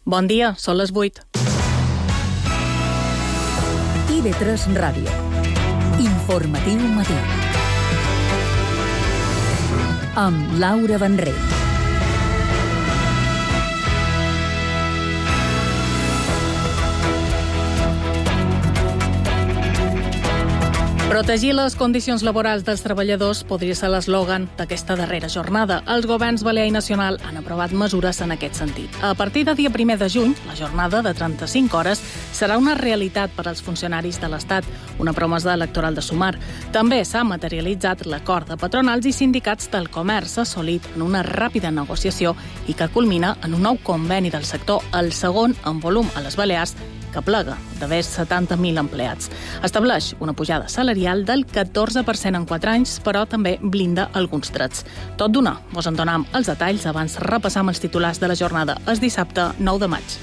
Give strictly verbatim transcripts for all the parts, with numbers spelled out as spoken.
Bon dia, són les vuit. I V tres Ràdio. Informatiu matí. Amb Laura Vendrell. Protegir les condicions laborals dels treballadors podria ser l'eslògan d'aquesta darrera jornada. Els governs balear i nacional han aprovat mesures en aquest sentit. A partir de dia primer de juny, la jornada de trenta-cinc hores serà una realitat per als funcionaris de l'Estat, una promesa electoral de Sumar. També s'ha materialitzat l'acord de patronals i sindicats del comerç assolit en una ràpida negociació i que culmina en un nou conveni del sector, el segon en volum a les Balears, que plega d'haver setanta mil empleats. Estableix una pujada salarial del catorze per cent en quatre anys, però també blinda alguns drets. Tot d'una, vos en donam els detalls abans repassam els titulars de la jornada. És dissabte nou de maig.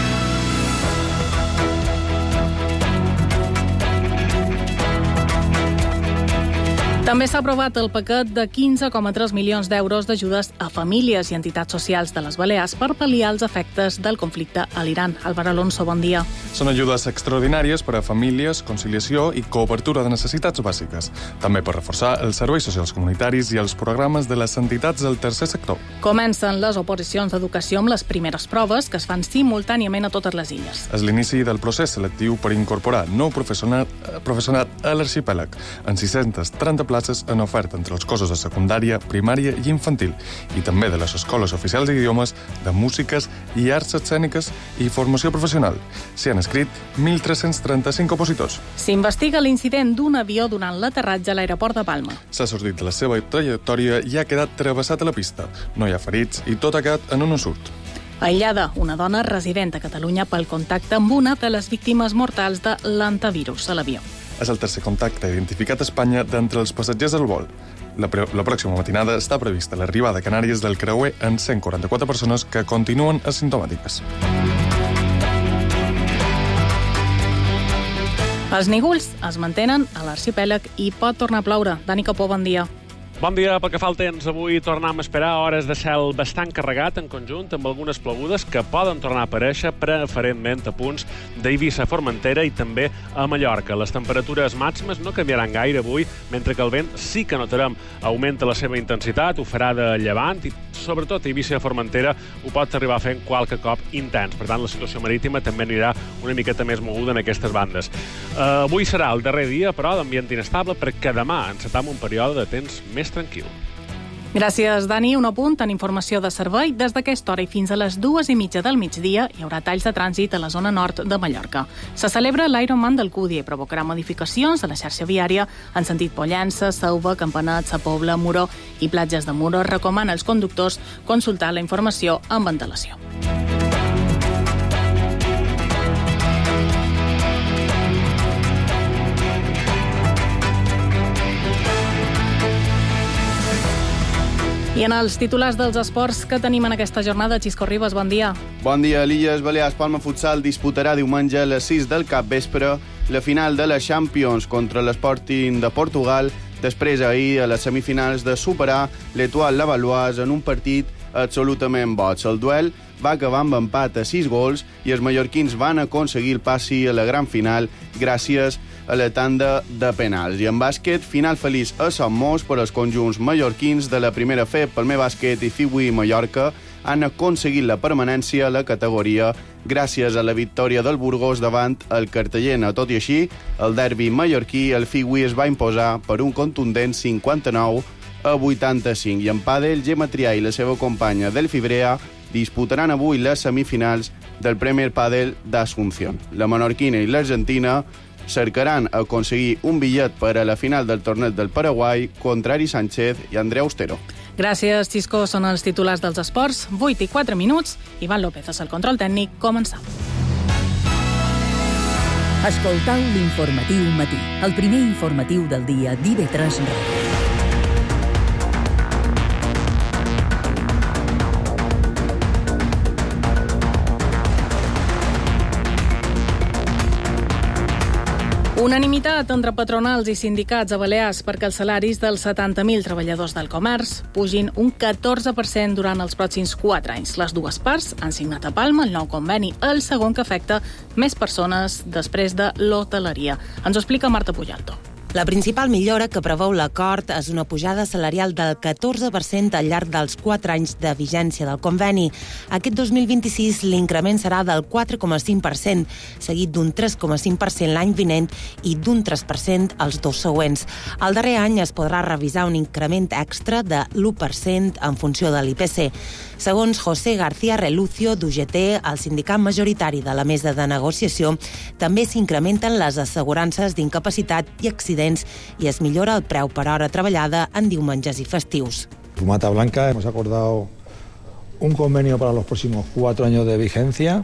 També s'ha aprovat el paquet de quinze coma tres milions d'euros d'ajudes a famílies i entitats socials de les Balears per pal·liar els efectes del conflicte a l'Iran. Álvaro Alonso, bon dia. Són ajudes extraordinàries per a famílies, conciliació i cobertura de necessitats bàsiques. També per reforçar els serveis socials comunitaris i els programes de les entitats del tercer sector. Comencen les oposicions d'educació amb les primeres proves que es fan simultàniament a totes les illes. És l'inici del procés selectiu per incorporar nou professorat, professorat a l'arxipèlag, en sis-centes trenta places en oferta entre els cossos de secundària, primària i infantil, i també de les escoles oficials d'idiomes, de músiques i arts escèniques i formació professional. S'hi han escrit mil tres-cents trenta-cinc opositors. S'investiga l'incident d'un avió durant l'aterratge a l'aeroport de Palma. S'ha sortit de la seva trajectòria i ha quedat travessat a la pista. No hi ha ferits i tot ha quedat en un ensurt. Aïllada, una dona resident a Catalunya pel contacte amb una de les víctimes mortals de l'antivirus a l'avió. És el tercer contacte identificat a Espanya d'entre els passatgers del vol. La, pre la pròxima matinada està prevista l'arribada a Canàries del creuer en cent quaranta-quatre persones que continuen asimptomàtiques. Els nígols es mantenen a l'arxipèlag i pot tornar a ploure. Dani Capó, bon dia. Bon dia. Pel que fa al temps, avui tornem a esperar hores de cel bastant carregat en conjunt, amb algunes plogudes que poden tornar a aparèixer preferentment a punts d'Eivissa, Formentera i també a Mallorca. Les temperatures màximes no canviaran gaire avui, mentre que el vent sí que notarem augmenta la seva intensitat, ho farà de llevant i sobretot a Eivissa i Formentera ho pot arribar fent qualque cop intens. Per tant, la situació marítima també anirà una miqueta més moguda en aquestes bandes. Uh, avui serà el darrer dia, però, d'ambient inestable, perquè demà encetam un període de temps més tranquil. Gràcies, Dani. Un apunt en informació de servei. Des d'aquesta hora i fins a les dues i mitja del migdia hi haurà talls de trànsit a la zona nord de Mallorca. Se celebra l'Ironman del Cúdia i provocarà modificacions a la xarxa viària en sentit Pollença, Sauva, Campanet, Sa Pobla, Muro i platges de Muro. Recomana als conductors consultar la informació amb antelació. I en els titulars dels esports que tenim en aquesta jornada, Xisco Ribas, bon dia. Bon dia. L'Illes Balears Palma Futsal disputarà diumenge a les sis del capvespre la final de la Champions contra l'Sporting de Portugal, després ahir a les semifinals de superar l'Etoile Lavalloise en un partit absolutament boig. El duel va acabar amb empat a sis gols i els mallorquins van aconseguir el passi a la gran final gràcies a la tanda de penals. I en bàsquet, final feliç a Son Mos per als conjunts mallorquins de la primera F, Palmer Bàsquet i Figui Mallorca han aconseguit la permanència a la categoria gràcies a la victòria del Burgos davant el Cartagena. Tot i així, el derbi mallorquí, el Figui es va imposar per un contundent cinquanta-nou a vuitanta-cinc. I en pàdel, Gemma Trià i la seva companya Delphi Brea disputaran avui les semifinals del Premier Padel d'Asunción. La menorquina i l'argentina cercaran aconseguir un bitllet per a la final del torneig del Paraguai contra Ari Sánchez i Andrea Austero. Gràcies, Xisco. Són els titulars dels esports. vuit i quatre minuts. Ivan López és el control tècnic. Començam. Escoltau l'informatiu matí, el primer informatiu del dia d'I V tres Ràdio. Unanimitat entre patronals i sindicats a Balears perquè els salaris dels setanta mil treballadors del comerç pugin un catorze per cent durant els pròxims quatre anys. Les dues parts han signat a Palma el nou conveni, el segon que afecta més persones després de l'hoteleria. Ens ho explica Marta Pujalto. La principal millora que preveu l'acord és una pujada salarial del catorze per cent al llarg dels quatre anys de vigència del conveni. Aquest dos mil vint-i-sis l'increment serà del quatre coma cinc per cent, seguit d'un tres coma cinc per cent l'any vinent i d'un tres per cent els dos següents. El darrer any es podrà revisar un increment extra de l'u per cent en funció de l'I P C. Segons José García Relucio, d'U G T, el sindicat majoritari de la mesa de negociació, també s'incrementen les assegurances d'incapacitat i accidents y es millora el preu per hora treballada en diumenges i festius. Mata Blanca hemos acordado un convenio para los próximos cuatro años de vigencia,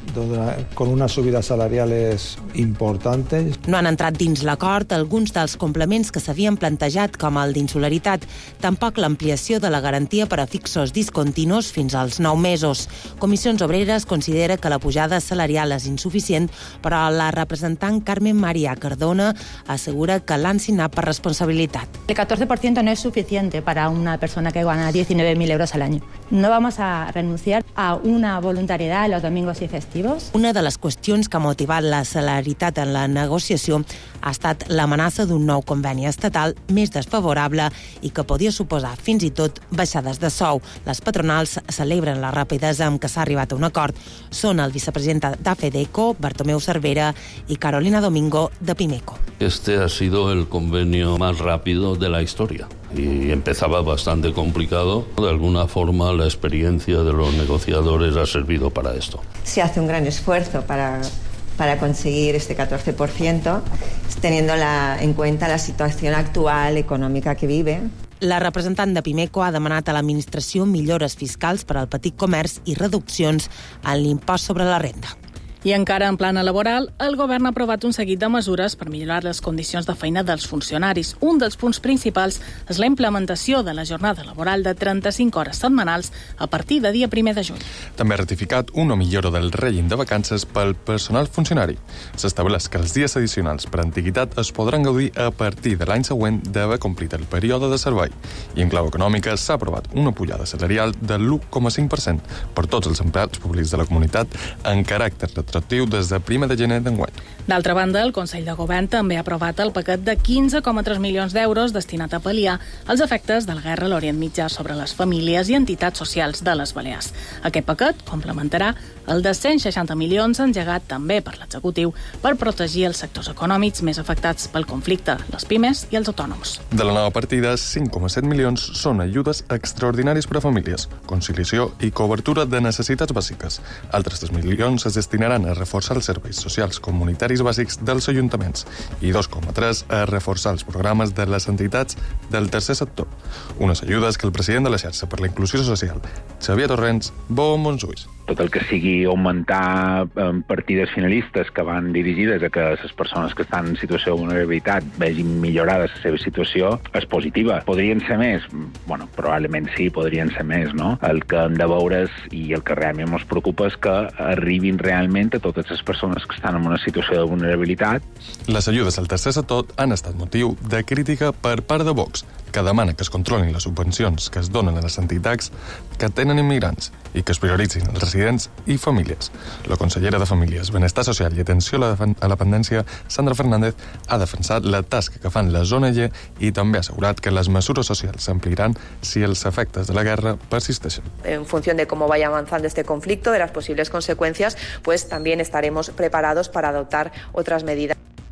con unas subidas salariales importantes. No han entrat dins l'acord alguns dels complements que s'havien plantejat, com el d'insularitat, tampoc l'ampliació de la garantia per a fixos discontinus fins als nou mesos. Comissions Obreres considera que la pujada salarial és insuficient, però la representant Carmen María Cardona assegura que l'han signat per responsabilitat. El catorce por ciento no es suficiente para una persona que gana diecinueve mil euros al año. No vamos a renunciar a una voluntariedad en los domingos y festivos. Una de les qüestions que ha motivat la celeritat en la negociació ha estat l'amenaça d'un nou conveni estatal més desfavorable i que podia suposar fins i tot baixades de sou. Les patronals celebren la rapidesa amb què s'ha arribat a un acord. Són el vicepresident d'AFEDECO, Bartomeu Cervera, y Carolina Domingo, de Pimeco. Este ha sido el convenio más rápido de la historia y empezaba bastante complicado. De alguna forma, la experiencia de los negociadores ha servido para esto. Se hace un gran esfuerzo para, para conseguir este catorce por ciento, teniendo la, en cuenta la situación actual econòmica que vive. La representant de Pimeco ha demanat a l'administració millores fiscals per al petit comerç i reduccions en l'impost sobre la renda. I encara en plana laboral, el govern ha aprovat un seguit de mesures per millorar les condicions de feina dels funcionaris. Un dels punts principals és la implementació de la jornada laboral de trenta-cinc hores setmanals a partir de dia primer de juny. També ha ratificat una millora del règim de vacances pel personal funcionari. S'estableix que els dies addicionals per antiguitat es podran gaudir a partir de l'any següent d'haver complit el període de servei. I en clau econòmica s'ha aprovat una pujada salarial de l'u coma cinc per cent per tots els empleats públics de la comunitat en caràcter retroactiu des de primer de gener d'enguany. D'altra banda, el Consell de Govern també ha aprovat el paquet de quinze coma tres milions d'euros destinat a pal·liar els efectes de la guerra a l'Orient Mitjà sobre les famílies i entitats socials de les Balears. Aquest paquet complementarà el de cent seixanta milions engegat també per l'executiu per protegir els sectors econòmics més afectats pel conflicte, les pimes i els autònoms. De la nova partida, cinc coma set milions són ajudes extraordinàries per a famílies, conciliació i cobertura de necessitats bàsiques. Altres tres milions es destinaran a reforçar els serveis socials comunitaris bàsics dels ajuntaments i dos coma tres a reforçar els programes de les entitats del tercer sector. Unes ajudes que el president de la xarxa per la inclusió social, Xavier Torrents, veu amb bons ulls. Tot el que sigui augmentar eh, partides finalistes que van dirigides a que les persones que estan en situació de vulnerabilitat vegin millorada la seva situació és positiva. Podrien ser més? Bueno, probablement sí, podrien ser més, no? El que hem de veure és, i el que realment ens preocupa és que arribin realment a totes les persones que estan en una situació de vulnerabilitat. Les ajudes al tercer sector han estat motiu de crítica per part de Vox, que demana que es controlin les subvencions que es donen a les entitats que tenen immigrants i que es prioritzin els residents i famílies. La consellera de Famílies, Benestar Social i Atenció a la, a la Dependència, Sandra Fernández, ha defensat la tasca que fan les O N G i també ha assegurat que les mesures socials s'ampliaran si els efectes de la guerra persisteixen. En función de cómo vaya avanzando este conflicto, de las posibles consecuencias, pues también estaremos preparados para adoptar otras medidas.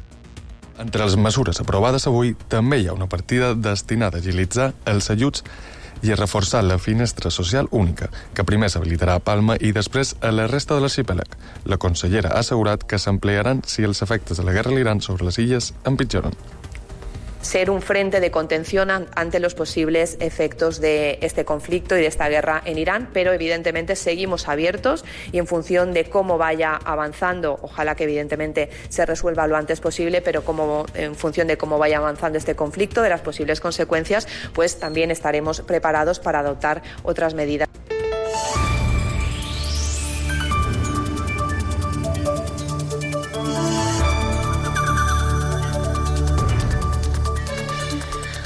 Entre les mesures aprovades avui també hi ha una partida destinada a agilitzar els ajuts i a reforçar la finestra social única, que primer s'habilitarà a Palma i després a la resta de l'arxipèlag. La consellera ha assegurat que s'ampliaran si els efectes de la guerra a l'Iran sobre les illes empitjoren. Ser un frente de contención ante los posibles efectos de este conflicto y de esta guerra en Irán, pero evidentemente seguimos abiertos y en función de cómo vaya avanzando, ojalá que evidentemente se resuelva lo antes posible, pero como, en función de cómo vaya avanzando este conflicto, de las posibles consecuencias, pues también estaremos preparados para adoptar otras medidas.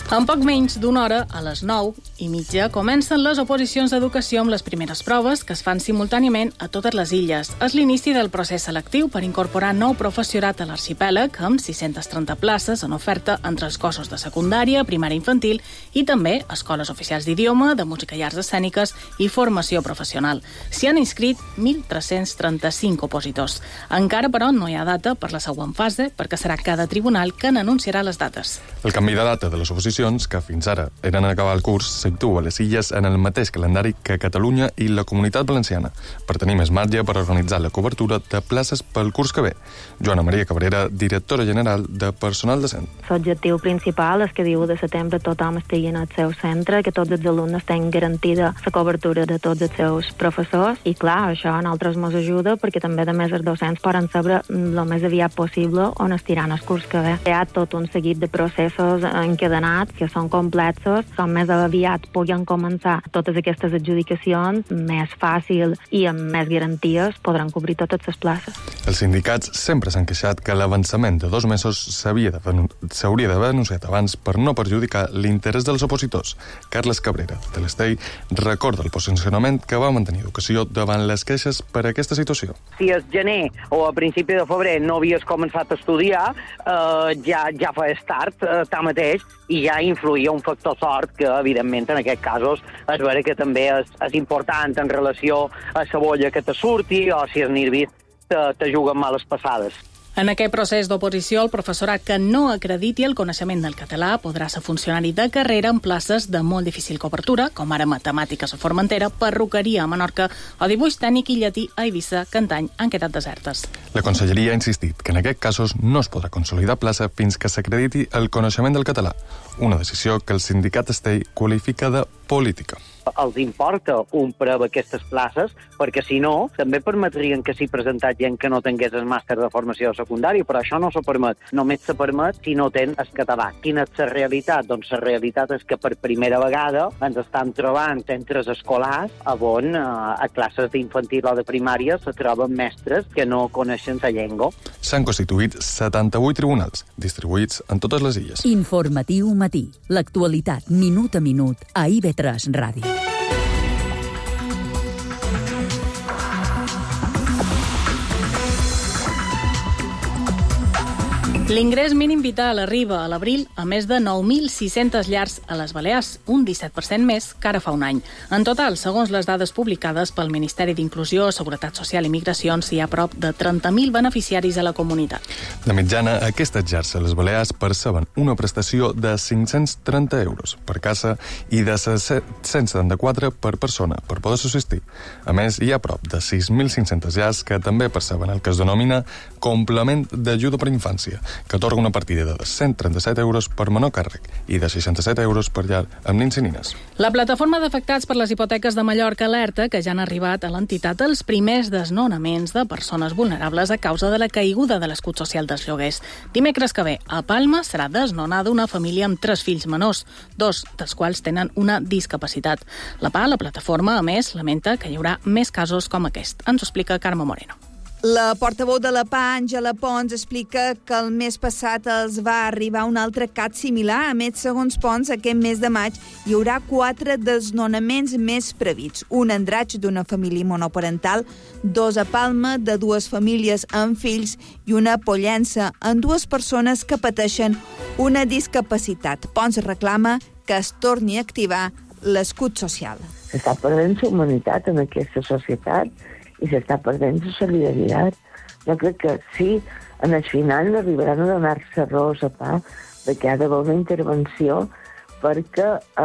En poc menys d'una hora, a les nou i mitja, comencen les oposicions d'educació amb les primeres proves que es fan simultàniament a totes les illes. És l'inici del procés selectiu per incorporar nou professorat a l'arxipèlag, amb sis-centes trenta places en oferta entre els cossos de secundària, primària infantil i també escoles oficials d'idioma, de música i arts escèniques i formació professional. S'hi han inscrit mil tres-cents trenta-cinc opositors. Encara, però, no hi ha data per la següent fase, perquè serà cada tribunal que n'anunciarà les dates. El canvi de data de les oposicions, que fins ara eren a acabar el curs, s'actua a les illes en el mateix calendari que Catalunya i la Comunitat Valenciana, per tenir més marge per organitzar la cobertura de places pel curs que ve. Joana Maria Cabrera, directora general de Personal Docent. L'objectiu principal és que diu de setembre tothom estigui en el seu centre, que tots els alumnes tinguin garantida la cobertura de tots els seus professors, i clar, això a nosaltres ens ajuda perquè també de més els docents poden saber el més aviat possible on estiran el curs que ve. Hi ha tot un seguit de processos encadenats que són complexos, com més aviat puguin començar totes aquestes adjudicacions, més fàcil i amb més garanties podran cobrir totes les places. Els sindicats sempre s'han queixat que l'avançament de dos mesos s'hauria d'haver anunciat abans per no perjudicar l'interès dels opositors. Carles Cabrera, de l'Estei, recorda el posicionament que va mantenir Educació davant les queixes per aquesta situació. Si el gener o a principi de febrer no havies començat a estudiar, eh, ja, ja feies tard, eh, tanmateix, i ja influïa un factor sort que, evidentment, en aquests casos és vera que també és, és important en relació a la bolla que te surti o si els nervis te, te juguen males passades. En aquest procés d'oposició, el professorat que no acrediti el coneixement del català podrà ser funcionari de carrera en places de molt difícil cobertura, com ara matemàtiques a Formentera, perruqueria a Menorca o dibuix tècnic i llatí a Eivissa, que antany han quedat desertes. La Conselleria ha insistit que en aquests casos no es podrà consolidar plaça fins que s'acrediti el coneixement del català, una decisió que el sindicat Estei qualifica de política. Els importa un preu aquestes places, perquè si no, també permetrien que s'hi presentat gent que no tingués el màster de formació secundària, però això no se permet. Només se permet si no tens el català. Quina és la realitat? Doncs la realitat és que per primera vegada ens estan trobant entre els escolars on a classes d'infantil o de primària se troben mestres que no coneixen la llengua. S'han constituït setanta-vuit tribunals, distribuïts en totes les illes. Informatiu matí. L'actualitat minut a minut a I V tres Ràdio. L'ingrés mínim vital arriba a l'abril a més de nou mil sis-centes llars a les Balears, un disset per cent més que ara fa un any. En total, segons les dades publicades pel Ministeri d'Inclusió, Seguretat Social i Migracions, hi ha prop de trenta mil beneficiaris a la comunitat. De mitjana, aquestes llars a les Balears perceben una prestació de cinc-cents trenta euros per casa i de set-cents setanta-quatre per persona per poder subsistir. A més, hi ha prop de sis mil cinc-centes llars que també perceben el que es denomina complement d'ajuda per infància, que atorga una partida de cent trenta-set euros per menor càrrec i de seixanta-set euros per llar amb nins i nines. La plataforma d'afectats per les hipoteques de Mallorca alerta que ja han arribat a l'entitat els primers desnonaments de persones vulnerables a causa de la caiguda de l'escut social dels lloguers. Dimecres que ve, a Palma serà desnonada una família amb tres fills menors, dos dels quals tenen una discapacitat. La P A, la plataforma, a més, lamenta que hi haurà més casos com aquest. Ens ho explica Carme Moreno. La portaveu de la P A, Àngela Pons, explica que el mes passat els va arribar un altre cas similar. A més, segons Pons, aquest mes de maig hi haurà quatre desnonaments més previts. Un a Andratx d'una família monoparental, dos a Palma de dues famílies amb fills i una a Pollença amb dues persones que pateixen una discapacitat. Pons reclama que es torni a activar l'escut social. S'està perdent la humanitat en aquesta societat i s'està perdent la solidaritat. Jo crec que sí, en el final arribaran a donar-se raó a P A de que ha d'haver una intervenció perquè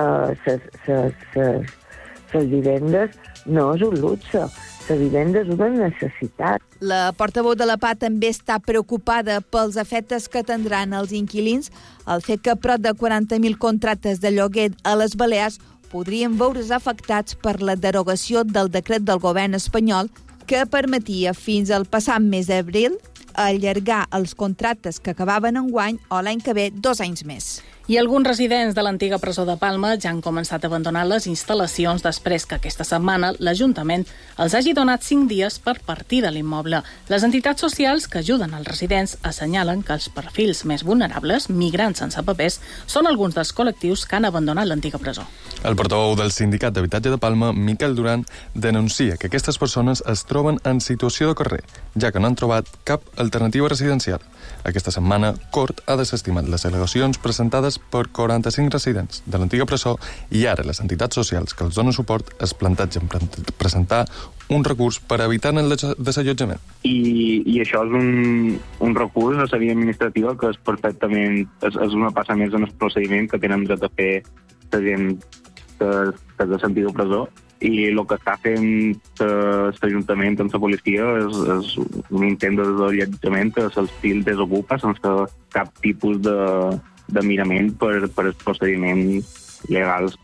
les vivendes no és un luxe, la vivenda és una necessitat. La portaveu de la P A també està preocupada pels efectes que tindran els inquilins el fet que prop de quaranta mil contractes de lloguer a les Balears podrien veure's afectats per la derogació del decret del govern espanyol que permetia fins al passat mes d'abril allargar els contractes que acabaven enguany o l'any que ve dos anys més. I alguns residents de l'antiga presó de Palma ja han començat a abandonar les instal·lacions després que aquesta setmana l'Ajuntament els hagi donat cinc dies per partir de l'immoble. Les entitats socials que ajuden els residents assenyalen que els perfils més vulnerables, migrants sense papers, són alguns dels col·lectius que han abandonat l'antiga presó. El portaveu del Sindicat d'Habitatge de Palma, Miquel Duran, denuncia que aquestes persones es troben en situació de carrer, ja que no han trobat cap alternativa residencial. Aquesta setmana, Cort ha desestimat les al·legacions presentades per quaranta-cinc residents de l'antiga presó i ara les entitats socials que els donen suport es plantegen presentar un recurs per evitar el desallotjament. I, i això és un, un recurs a la via administrativa que és perfectament és, és una passa més en el procediment que tenen dret a fer la gent que, que és de l'antiga presó, i el que està fent l'Ajuntament amb la policia és, és un intent de desallotjament que l'estil desocupa sense cap tipus de, de mirament per, per els procediments legals.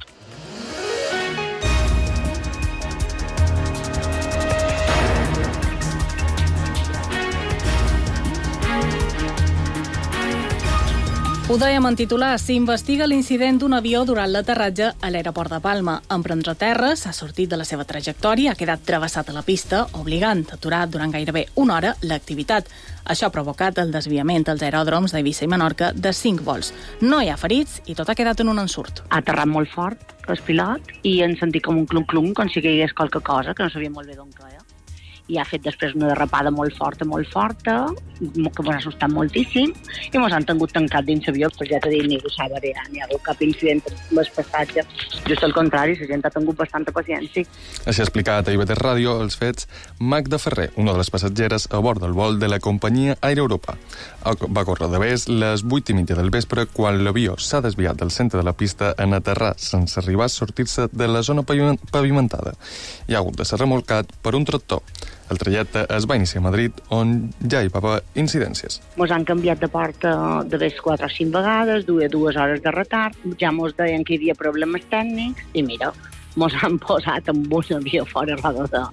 Ho dèiem en titular, s'investiga l'incident d'un avió durant l'aterratge a l'aeroport de Palma. En prendre terra, s'ha sortit de la seva trajectòria, ha quedat travessat a la pista, obligant a aturar durant gairebé una hora l'activitat. Això ha provocat el desviament als aeròdroms d'Eivissa i Menorca de cinc vols. No hi ha ferits i tot ha quedat en un ensurt. Ha aterrat molt fort el pilot i hem sentit com un clum-clum, com si caigués qualque cosa, que no sabia molt bé d'on queia. I ha fet després una derrapada molt forta, molt forta, que m'ha assustat moltíssim, i mos han tingut tancat dins l'avió, però ja t'he dit, ningú s'ha variat, ni ha hagut cap incident amb el passatge. Just al contrari, la gent ha tingut bastanta paciència. Així ha explicat a I B tres Ràdio els fets Magda Ferrer, una de les passatgeres a bord del vol de la companyia Air Europa. Va córrer de vés les vuit i mitja del vespre quan l'avió s'ha desviat del centre de la pista en aterrar sense arribar a sortir-se de la zona pavimentada. I ha hagut de ser remolcat per un tractor. El trajecte es va iniciar a Madrid, on ja hi va haver incidències. Mos han canviat de porta de vés quatre o cinc vegades, duia dues hores de retard, ja mos deien que hi havia problemes tècnics, i mira, mos han posat amb un avió fora roda de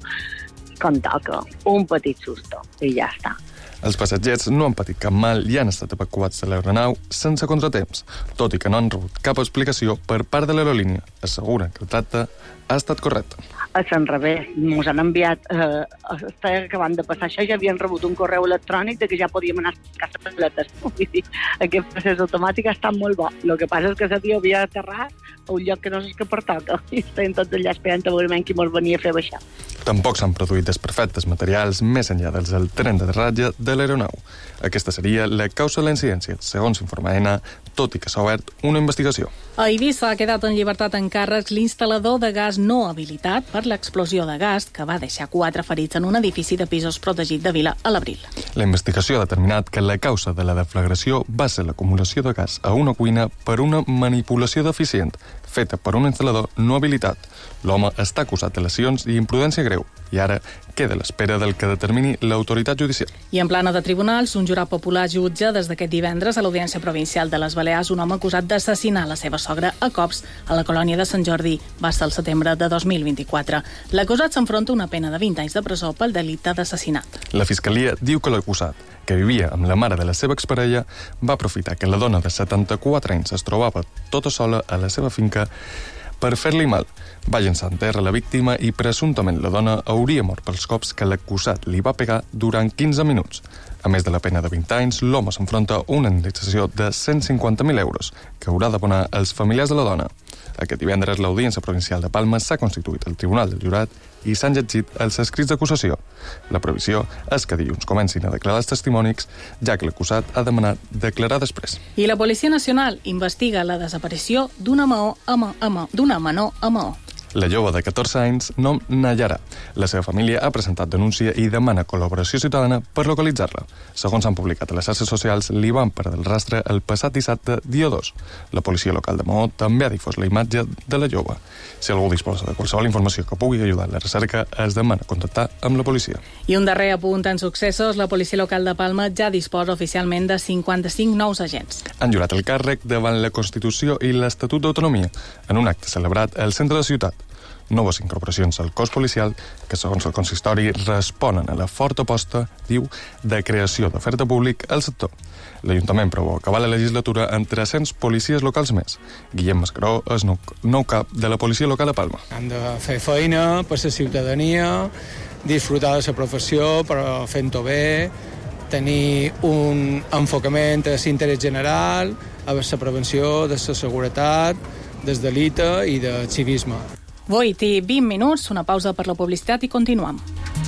com toca. Un petit susto, i ja està. Els passatgers no han patit cap mal i han estat evacuats de l'aeronau sense contratemps, tot i que no han rebut cap explicació per part de l'aerolínia. Asseguren que el tracte ha estat correcte. A Sant Revés, ens han enviat, eh, està acabant de passar això, ja havien rebut un correu electrònic de que ja podíem anar a casa per lettres. Aquest procés automàtic ha estat molt bo. El que passa és que l'avió havia aterrat a un lloc que no és que pertoca i estem tots allà esperant a veure qui mos venia a fer baixar. Tampoc s'han produït desperfectes materials més enllà dels del tren d'aterratge de l'aeronau. Aquesta seria la causa de la incidència, segons informa A N A, tot i que s'ha obert una investigació. A Eivissa ha quedat en llibertat en càrrecs l'instal·lador de gas no habilitat per l'explosió de gas que va deixar quatre ferits en un edifici de pisos protegit de Vila a l'abril. La investigació ha determinat que la causa de la deflagració va ser l'acumulació de gas a una cuina per una manipulació deficient feta per un instal·lador no habilitat. L'home està acusat de lesions i imprudència greu i ara queda a l'espera del que determini l'autoritat judicial. I en plana de tribunals, un jurat popular jutja des d'aquest divendres a l'Audiència Provincial de les Balears un home acusat d'assassinar la seva sogra a cops a la colònia de Sant Jordi. Va ser el setembre de dos mil vint-i-quatre. L'acusat s'enfronta a una pena de vint anys de presó pel delicte d'assassinat. La Fiscalia diu que l'acusat, que vivia amb la mare de la seva exparella, va aprofitar que la dona de setanta-quatre anys es trobava tota sola a la seva finca per fer-li mal. Va llençar en terra la víctima i presumptament la dona hauria mort pels cops que l'acusat li va pegar durant quinze minuts. A més de la pena de vint anys, l'home s'enfronta a una indemnització de cent cinquanta mil euros que haurà d'abonar als familiars de la dona. Aquest divendres, l'Audiència Provincial de Palma s'ha constituït el Tribunal del Jurat i s'han llegit els escrits d'acusació. La previsió és que dilluns comencin a declarar els testimonis, ja que l'acusat ha demanat declarar després. I la Policia Nacional investiga la desaparició d'una maó a ma, a ma, d'una menor a Maó. La jove de catorze anys, nom Nayara. La seva família ha presentat denúncia i demana col·laboració ciutadana per localitzar-la. Segons han publicat a les xarxes socials, li van perdre el rastre el passat dissabte, dia dos. La policia local de Maó també ha difós la imatge de la jove. Si algú disposa de qualsevol informació que pugui ajudar a la recerca, es demana contactar amb la policia. I un darrer apunt en successos, la policia local de Palma ja disposa oficialment de cinquanta-cinc nous agents. Han jurat el càrrec davant la Constitució i l'Estatut d'Autonomia en un acte celebrat al centre de la ciutat. noves incorporacions al cos policial que, segons el consistori, responen a la forta aposta, diu, de creació d'oferta públic al sector. L'Ajuntament preveu acabar la legislatura amb tres-cents policies locals més. Guillem Mascaró és nou cap de la policia local a Palma. Han de fer feina per la ciutadania, disfrutar de la professió, però fent-ho bé, tenir un enfocament a l'interès general, a la prevenció de la seguretat, del delicte i del civisme. vuit i vint minuts, una pausa per la publicitat i continuem.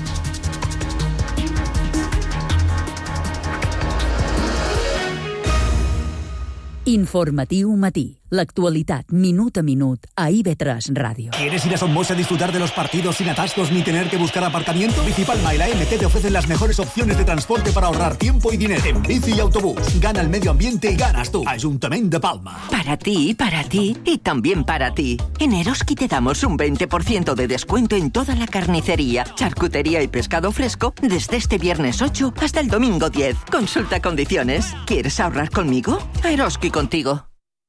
Informatiu matí. L'actualitat minut a minut a I V tres Ràdio. ¿Quieres ir a Somos a disfrutar de los partidos sin atascos ni tener que buscar aparcamiento? Bicipalma y la M T te ofrecen las mejores opciones de transporte para ahorrar tiempo y dinero. En bici y autobús. Gana el medio ambiente y ganas tú. Ayuntamiento de Palma. Para ti, para ti y también para ti. En Eroski te damos un veinte por ciento de descuento en toda la carnicería, charcutería y pescado fresco desde este viernes ocho hasta el domingo diez. Consulta condiciones. ¿Quieres ahorrar conmigo? Eroski contigo.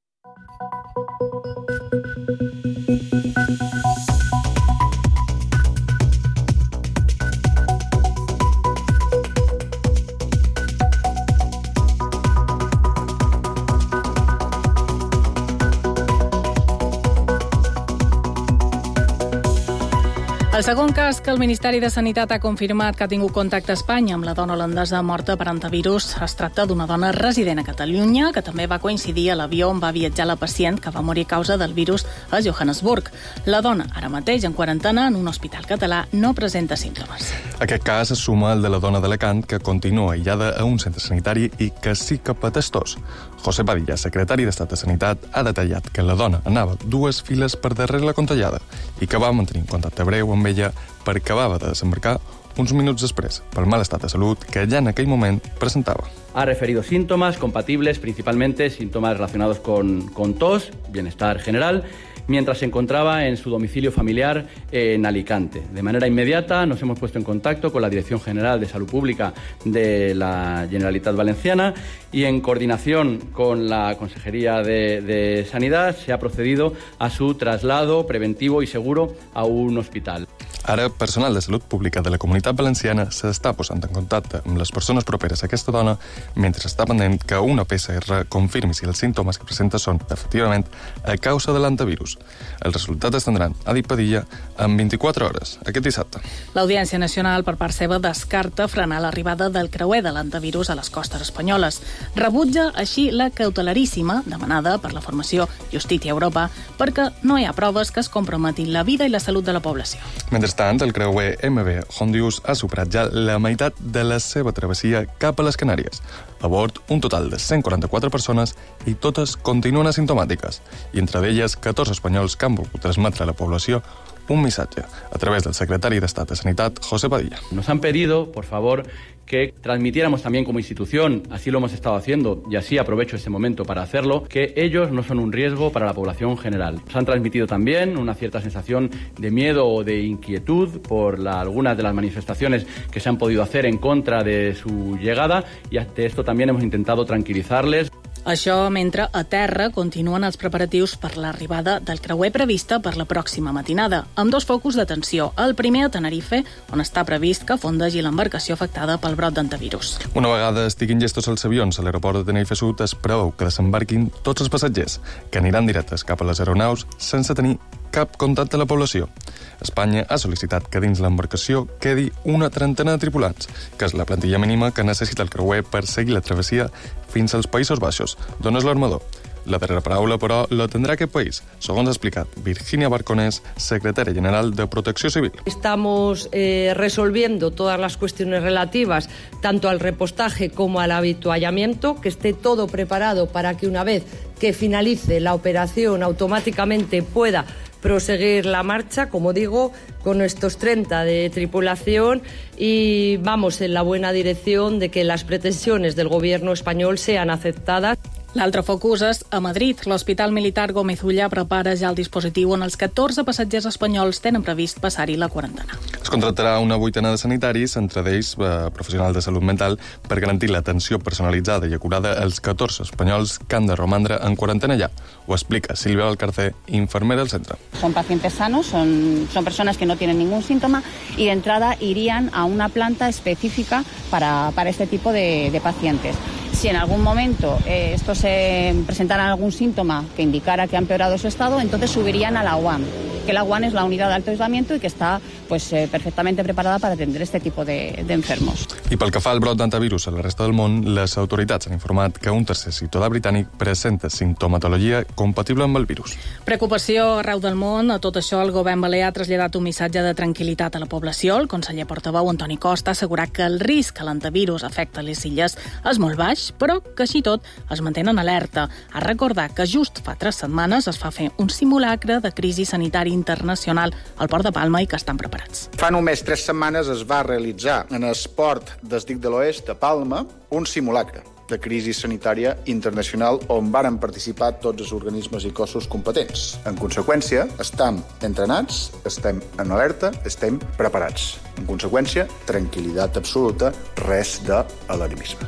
El segon cas que el Ministeri de Sanitat ha confirmat que ha tingut contacte a Espanya amb la dona holandesa morta per antivirus es tracta d'una dona resident a Catalunya que també va coincidir a l'avió on va viatjar la pacient que va morir a causa del virus a Johannesburg. La dona, ara mateix en quarantena en un hospital català, no presenta símptomes. Aquest cas es suma al de la dona d'Alacant que continua aïllada a un centre sanitari i que sí que pateix tos. José Padilla, secretari d'Estat de Sanitat, ha detallat que la dona anava dues files per darrere la contagiada i que va mantenir un contacte breu amb ella perquè acabava de desembarcar uns minuts després pel mal estat de salut que ja en aquell moment presentava. Ha referido síntomas compatibles, principalmente síntomas relacionados con, con tos, bienestar general, mientras se encontraba en su domicilio familiar en Alicante. De manera inmediata nos hemos puesto en contacto con la Dirección General de Salud Pública de la Generalitat Valenciana y en coordinación con la Consejería de, de Sanidad se ha procedido a su traslado preventivo y seguro a un hospital. Ara, personal de salut pública de la Comunitat Valenciana s'està posant en contacte amb les persones properes a aquesta dona mentre està pendent que una P C R confirmi si els símptomes que presenta són, efectivament, a causa de l'antivirus. Els resultats es tindran, ha dit Padilla, en vint-i-quatre hores, aquest dissabte. L'Audiència Nacional, per part seva, descarta frenar l'arribada del creuer de l'antivirus a les costes espanyoles. Rebutja, així, la cautelaríssima demanada per la formació Justícia Europa perquè no hi ha proves que es comprometin la vida i la salut de la població. Mentrestant, el creuer M V Hondius ha superat ja la meitat de la seva travessia cap a les Canàries. A bord, un total de cent quaranta-quatre persones i totes continuen asimptomàtiques, i entre d'elles catorze espanyols que han volgut transmetre a la població un missatge a través del secretari d'Estat de Sanitat, José Padilla. Nos han pedido, por favor, que transmitiéramos también como institución, así lo hemos estado haciendo y así aprovecho este momento para hacerlo, que ellos no son un riesgo para la población general. Nos han transmitido también una cierta sensación de miedo o de inquietud por la, algunas de las manifestaciones que se han podido hacer en contra de su llegada y ante esto también hemos intentado tranquilizarles. Això mentre a terra continuen els preparatius per l'arribada del creuer prevista per la pròxima matinada, amb dos focus d'atenció. El primer a Tenerife, on està previst que fondegi l'embarcació afectada pel brot d'antivirus. Una vegada estiguin llestos els avions a l'aeroport de Tenerife Sud, es preveu que desembarquin tots els passatgers, que aniran directes cap a les aeronaus sense tenir cap contacte a la població. Espanya ha sol·licitat que dins l'embarcació quedi una trentena de tripulants, que és la plantilla mínima que necessita el creuer per seguir la travessia fins als Països Baixos, d'on és l'armador. La darrera paraula, però, la tendrà aquest país, segons ha explicat Virginia Barconés, secretària general de Protecció Civil. Estamos eh, resolviendo todas las cuestiones relativas tanto al repostaje como al habituallamiento, que esté todo preparado para que una vez que finalice la operación automáticamente pueda proseguir la marcha, como digo, con estos treinta de tripulación y vamos en la buena dirección de que las pretensiones del gobierno español sean aceptadas. L'altre focus és a Madrid. L'Hospital Militar Gómez Ulla prepara ja el dispositiu on els catorze passatgers espanyols tenen previst passar-hi la quarantena. contractarà una vuitena de sanitaris, entre ells eh, professionals de salut mental, per garantir l'atenció personalitzada i acurada als catorze espanyols que han de romandre en quarantena allà. Ho explica Sílvia Valcarcé, infermera del centre. Son pacientes sanos, son, son personas que no tienen ningún síntoma y de entrada irían a una planta específica para, para este tipo de, de pacientes. Si en algún momento eh, estos se presentaran algún síntoma que indicara que ha empeorado su estado, entonces subirían a la U A M, que la U A M es la unidad de alto aislamiento y que está pues, eh, perfectamente preparada para atender este tipo de, de enfermos. I pel que fa al brot d'antivirus a la resta del món, les autoritats han informat que un tercer ciutadà britànic presenta sintomatologia compatible amb el virus. Preocupació arreu del món. A tot això, el govern balear ha traslladat un missatge de tranquil·litat a la població. El conseller portaveu Antoni Costa ha assegurat que el risc que l'antivirus afecta a les illes és molt baix, però que així tot es mantenen alerta. Ha recordat que just fa tres setmanes es va fer un simulacre de crisi sanitària internacional al Port de Palma i que estan preparats. Fa només tres setmanes es va realitzar en el port des Dic de l'Oest, a Palma, un simulacre de crisi sanitària internacional on varen participar tots els organismes i cossos competents. En conseqüència, estem entrenats, estem en alerta, estem preparats. En conseqüència, tranquil·litat absoluta, res d'alarmisme.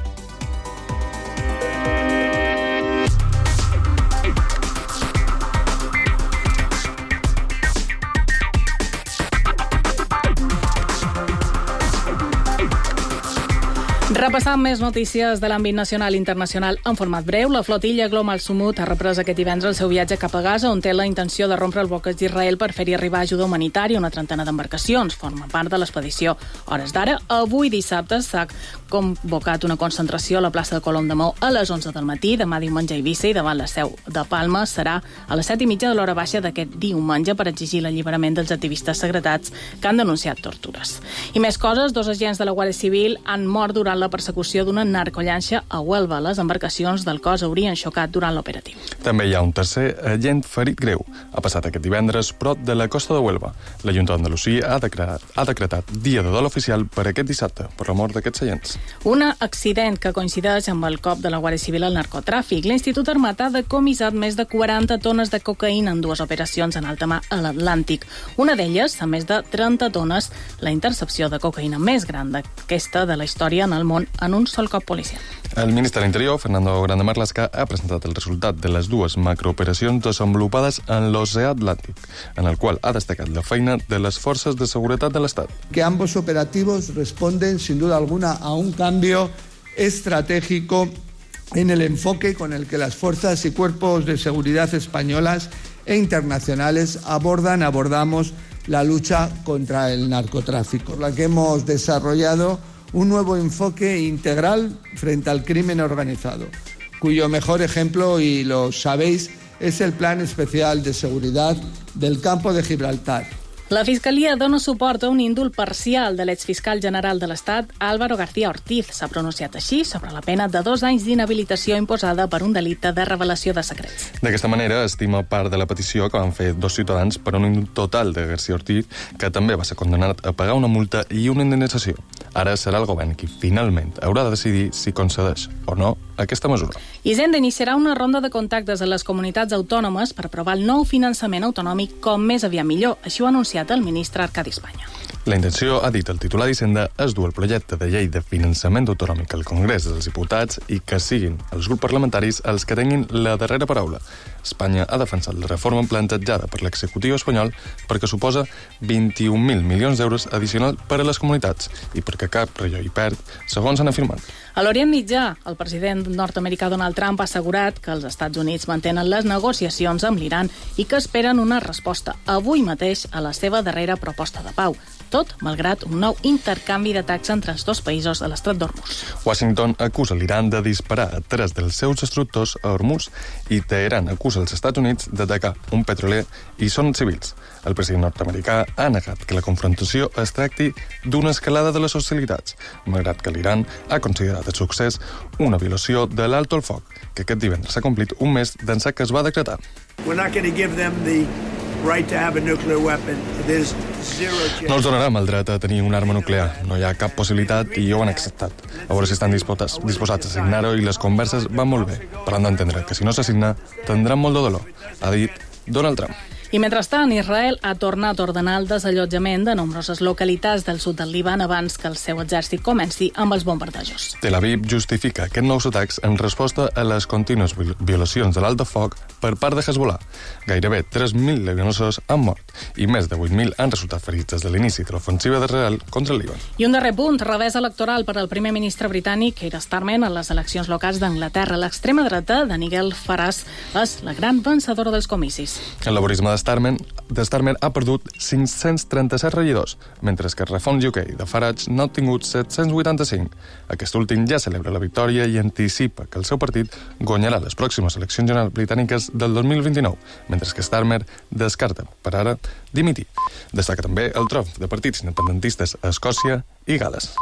Repassant més notícies de l'àmbit nacional i internacional en format breu, la flotilla Global Sumut ha reprès aquest divendres el seu viatge cap a Gaza, on té la intenció de rompre el bloqueig d'Israel per fer-hi arribar ajuda humanitària. Una trentena d'embarcacions formen part de l'expedició. Hores d'ara, avui dissabte, s'ha convocat una concentració a la plaça de Colom de Maó a les onze del matí. Demà diumenge a Eivissa i davant la seu de Palma serà a les set i mitja de l'hora baixa d'aquest diumenge per exigir l'alliberament dels activistes segretats que han denunciat tortures. I més coses, dos agents de la Guàrdia Civil han mort durant la persecució d'una narcollanxa a Huelva. Les embarcacions del cos haurien xocat durant l'operatiu. També hi ha un tercer agent ferit greu. Ha passat aquest divendres prop de la costa de Huelva. La Junta d'Andalusia ha decretat, ha decretat dia de dol oficial per aquest dissabte per la mort d'aquests agents. Un accident que coincideix amb el cop de la Guàrdia Civil al narcotràfic. L'Institut Armat ha decomissat més de quaranta tones de cocaïna en dues operacions en alta mar a l'Atlàntic. Una d'elles, a més de trenta tones, la intercepció de cocaïna més gran d'aquesta de la història en el món en un sol cop policial. El ministre de l'Interior, Fernando Grande Marlaska, ha presentat el resultat de les dues macrooperacions desenvolupades en l'Oceà Atlàntic, en el qual ha destacat la feina de les forces de seguretat de l'Estat. Que ambos operativos responden, sin duda alguna, a un cambio estratégico en el enfoque con el que las fuerzas y cuerpos de seguridad españolas e internacionales abordan, abordamos la lucha contra el narcotráfico, por la que hemos desarrollado un nuevo enfoque integral frente al crimen organizado, cuyo mejor ejemplo, y lo sabéis, es el Plan Especial de Seguridad del Campo de Gibraltar. La Fiscalia dona suport a un indult parcial de l'exfiscal general de l'Estat, Álvaro García Ortiz. S'ha pronunciat així sobre la pena de dos anys d'inhabilitació imposada per un delicte de revelació de secrets. D'aquesta manera, estima part de la petició que van fer dos ciutadans per un indult total de García Ortiz, que també va ser condemnat a pagar una multa i una indemnització. Ara serà el govern qui finalment haurà de decidir si concedeix o no aquesta mesura. Hisenda iniciarà una ronda de contactes a les comunitats autònomes per aprovar el nou finançament autonòmic com més aviat millor. Així ho ha anunciat el ministre Arcadi Espanya. La intenció, ha dit el titular d'Hisenda, és dur el projecte de llei de finançament autonòmic al Congrés dels Diputats i que siguin els grups parlamentaris els que tinguin la darrera paraula. Espanya ha defensat la reforma plantejada per l'executiu espanyol perquè suposa vint-i-un mil milions d'euros addicional per a les comunitats i perquè cap rellò hi perd, segons han afirmat. A l'Orient Mitjà, el president nord-americà Donald Trump ha assegurat que els Estats Units mantenen les negociacions amb l'Iran i que esperen una resposta avui mateix a la seva darrera proposta de pau. Tot malgrat un nou intercanvi d'atacs entre els dos països a l'estret d'Hormuz. Washington acusa l'Iran de disparar a tres dels seus destructors a Hormuz i Teheran acusa els Estats Units d'atacar un petroler i són civils. El president nord-americà ha negat que la confrontació es tracti d'una escalada de les hostilitats, malgrat que l'Iran ha considerat el succés una violació de l'alto al foc, que aquest divendres s'ha complit un mes d'ençà que es va decretar. We're not going to give them the right to have a nuclear weapon. There's zero chance. No els donarem el dret a tenir una arma nuclear. No hi ha cap possibilitat i ho han acceptat. A veure si estan disposats, disposats a signar-ho i les converses van molt bé, però han d'entendre que si no s'assigna tindran molt de dolor, ha dit Donald Trump. I mentrestant, Israel ha tornat a ordenar el desallotjament de nombroses localitats del sud del Líban abans que el seu exèrcit comenci amb els bombardejos. Tel Aviv justifica aquests nous atacs en resposta a les contínues violacions de l'alt de foc per part de Hezbollah. Gairebé tres mil libanesos han mort i més de vuit mil han resultat ferits des de l'inici de l'ofensiva d'Israel contra el Líban. I un darrer punt, revés electoral per al primer ministre britànic Keir Starmer a les eleccions locals d'Anglaterra. L'extrema dreta de Nigel Farage és la gran vencedora dels comicis. El laborisme de Starmer, de Starmer ha perdut cinc-cents trenta-set regidors, mentre que Reform U K de Farage n'ha obtingut set-cents vuitanta-cinc. Aquest últim ja celebra la victòria i anticipa que el seu partit guanyarà les pròximes eleccions generals britàniques del dos mil vint-i-nou, mentre que Starmer descarta, per ara, dimitir. Destaca també el triomf de partits independentistes a Escòcia i Gal·les.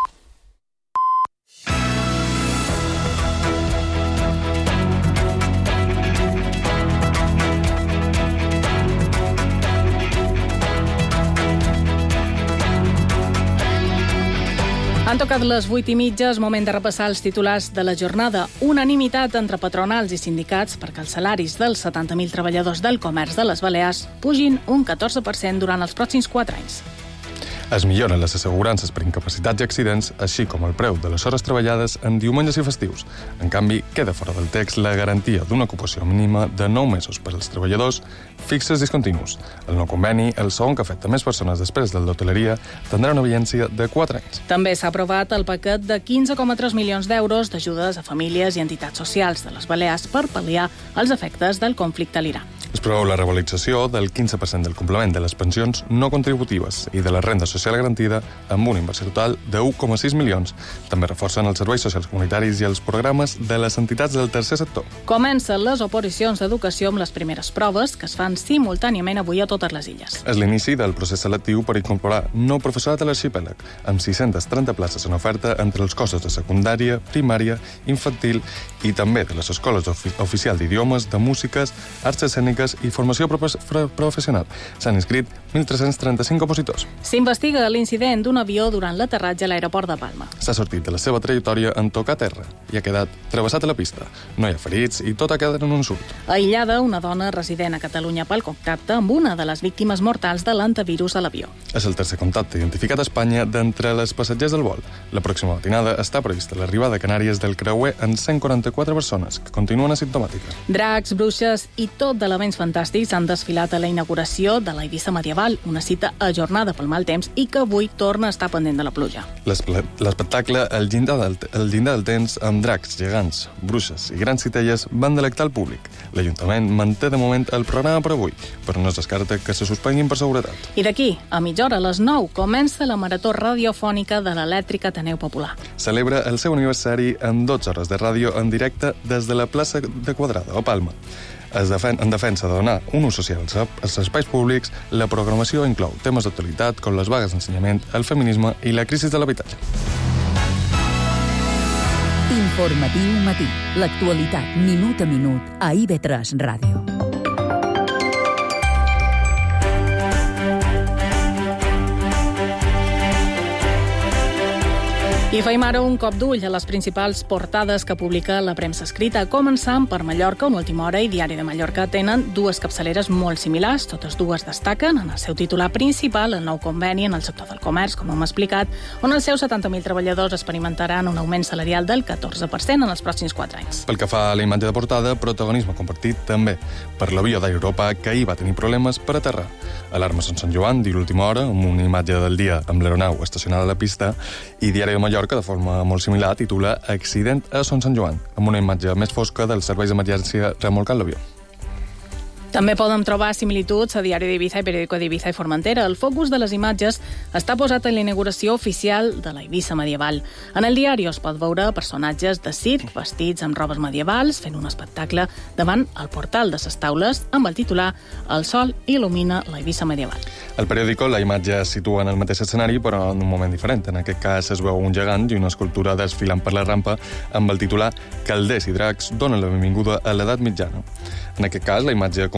Han tocat les vuit i mitja, és moment de repassar els titulars de la jornada. Unanimitat entre patronals i sindicats perquè els salaris dels setanta mil treballadors del comerç de les Balears pugin un catorze per cent durant els pròxims quatre anys. Es milloren les assegurances per incapacitats i accidents, així com el preu de les hores treballades en diumenges i festius. En canvi, queda fora del text la garantia d'una ocupació mínima de nou mesos per als treballadors fixes discontinus. El nou conveni, el segon que afecta més persones després del d'hoteleria, tindrà una vigència de quatre anys. També s'ha aprovat el paquet de quinze coma tres milions d'euros d'ajudes a famílies i entitats socials de les Balears per pal·liar els efectes del conflicte a l'Iran. Es preveu la revalorització del quinze per cent del complement de les pensions no contributives i de la renda social garantida amb una inversió total de u coma sis milions. També reforcen els serveis socials comunitaris i els programes de les entitats del tercer sector. Comencen les oposicions d'educació amb les primeres proves que es fan simultàniament avui a totes les illes. És l'inici del procés selectiu per incorporar nou professorat a l'arxipèlag, amb sis-centes trenta places en oferta entre els cossos de secundària, primària, infantil i també de les escoles ofi- oficial d'idiomes, de músiques, arts escèniques i formació professional. S'han inscrit mil tres-cents trenta-cinc opositors. S'investiga l'incident d'un avió durant l'aterratge a l'aeroport de Palma. S'ha sortit de la seva trajectòria en tocar terra i ha quedat travessat a la pista. No hi ha ferits i tot ha quedat en un surt. Aïllada, una dona resident a Catalunya pel contacte amb una de les víctimes mortals de l'antivirus a l'avió. És el tercer contacte identificat a Espanya d'entre les passatgers del vol. La pròxima matinada està prevista l'arribada a Canàries del creuer en cent quaranta-quatre persones, que continuen asimptomàtiques. Dracs, bruixes i tot d'elements fantàstics han desfilat a la inauguració de la Eivissa medieval, una cita ajornada pel mal temps i que avui torna a estar pendent de la pluja. L'espectacle El llindar del, el llindar del temps amb dracs, gegants, bruixes i grans citelles van delectar el públic. L'Ajuntament manté de moment el programa per avui, però no es descarta que se suspenguin per seguretat. I d'aquí, a mitja hora, a les nou, comença la marató radiofònica de l'Elèctrica Ateneu Popular. Celebra el seu aniversari amb dotze hores de ràdio en directe des de la plaça de Quadrada, a Palma. Es defen en defensa de donar un ús social als espais públics, la programació inclou temes d'actualitat com les vagues d'ensenyament, el feminisme i la crisi de l'habitatge. Informatiu matí. L'actualitat minut a minut a I V tres Ràdio. I feim ara un cop d'ull a les principals portades que publica la premsa escrita, començant per Mallorca, on Última Hora i Diari de Mallorca tenen dues capçaleres molt similars. Totes dues destaquen en el seu titular principal el nou conveni en el sector del comerç, com hem explicat, on els seus setanta mil treballadors experimentaran un augment salarial del catorze per cent en els pròxims quatre anys. Pel que fa a la imatge de portada, protagonisme compartit també per l'avió d'Europa, que ahir va tenir problemes per aterrar. Alarma Son Sant Joan, diu l'Última Hora, amb una imatge del dia amb l'aeronau estacionada a la pista, i Diari de Mallorca, de forma molt similar, titula Accident a Son Sant Joan, amb una imatge més fosca dels serveis d'emergència remolcant l'avió. També podem trobar similituds a Diari d'Ibiza i Periódico d'Ibiza i Formentera. El focus de les imatges està posat en la inauguració oficial de la Eivissa medieval. En el diari es pot veure personatges de circ vestits amb robes medievals fent un espectacle davant el portal de ses taules amb el titular El sol il·lumina la Eivissa medieval. Al periòdico la imatge es situa en el mateix escenari però en un moment diferent. En aquest cas es veu un gegant i una escultura desfilant per la rampa amb el titular Calders i dracs donen la benvinguda a l'edat mitjana. En aquest cas la imatge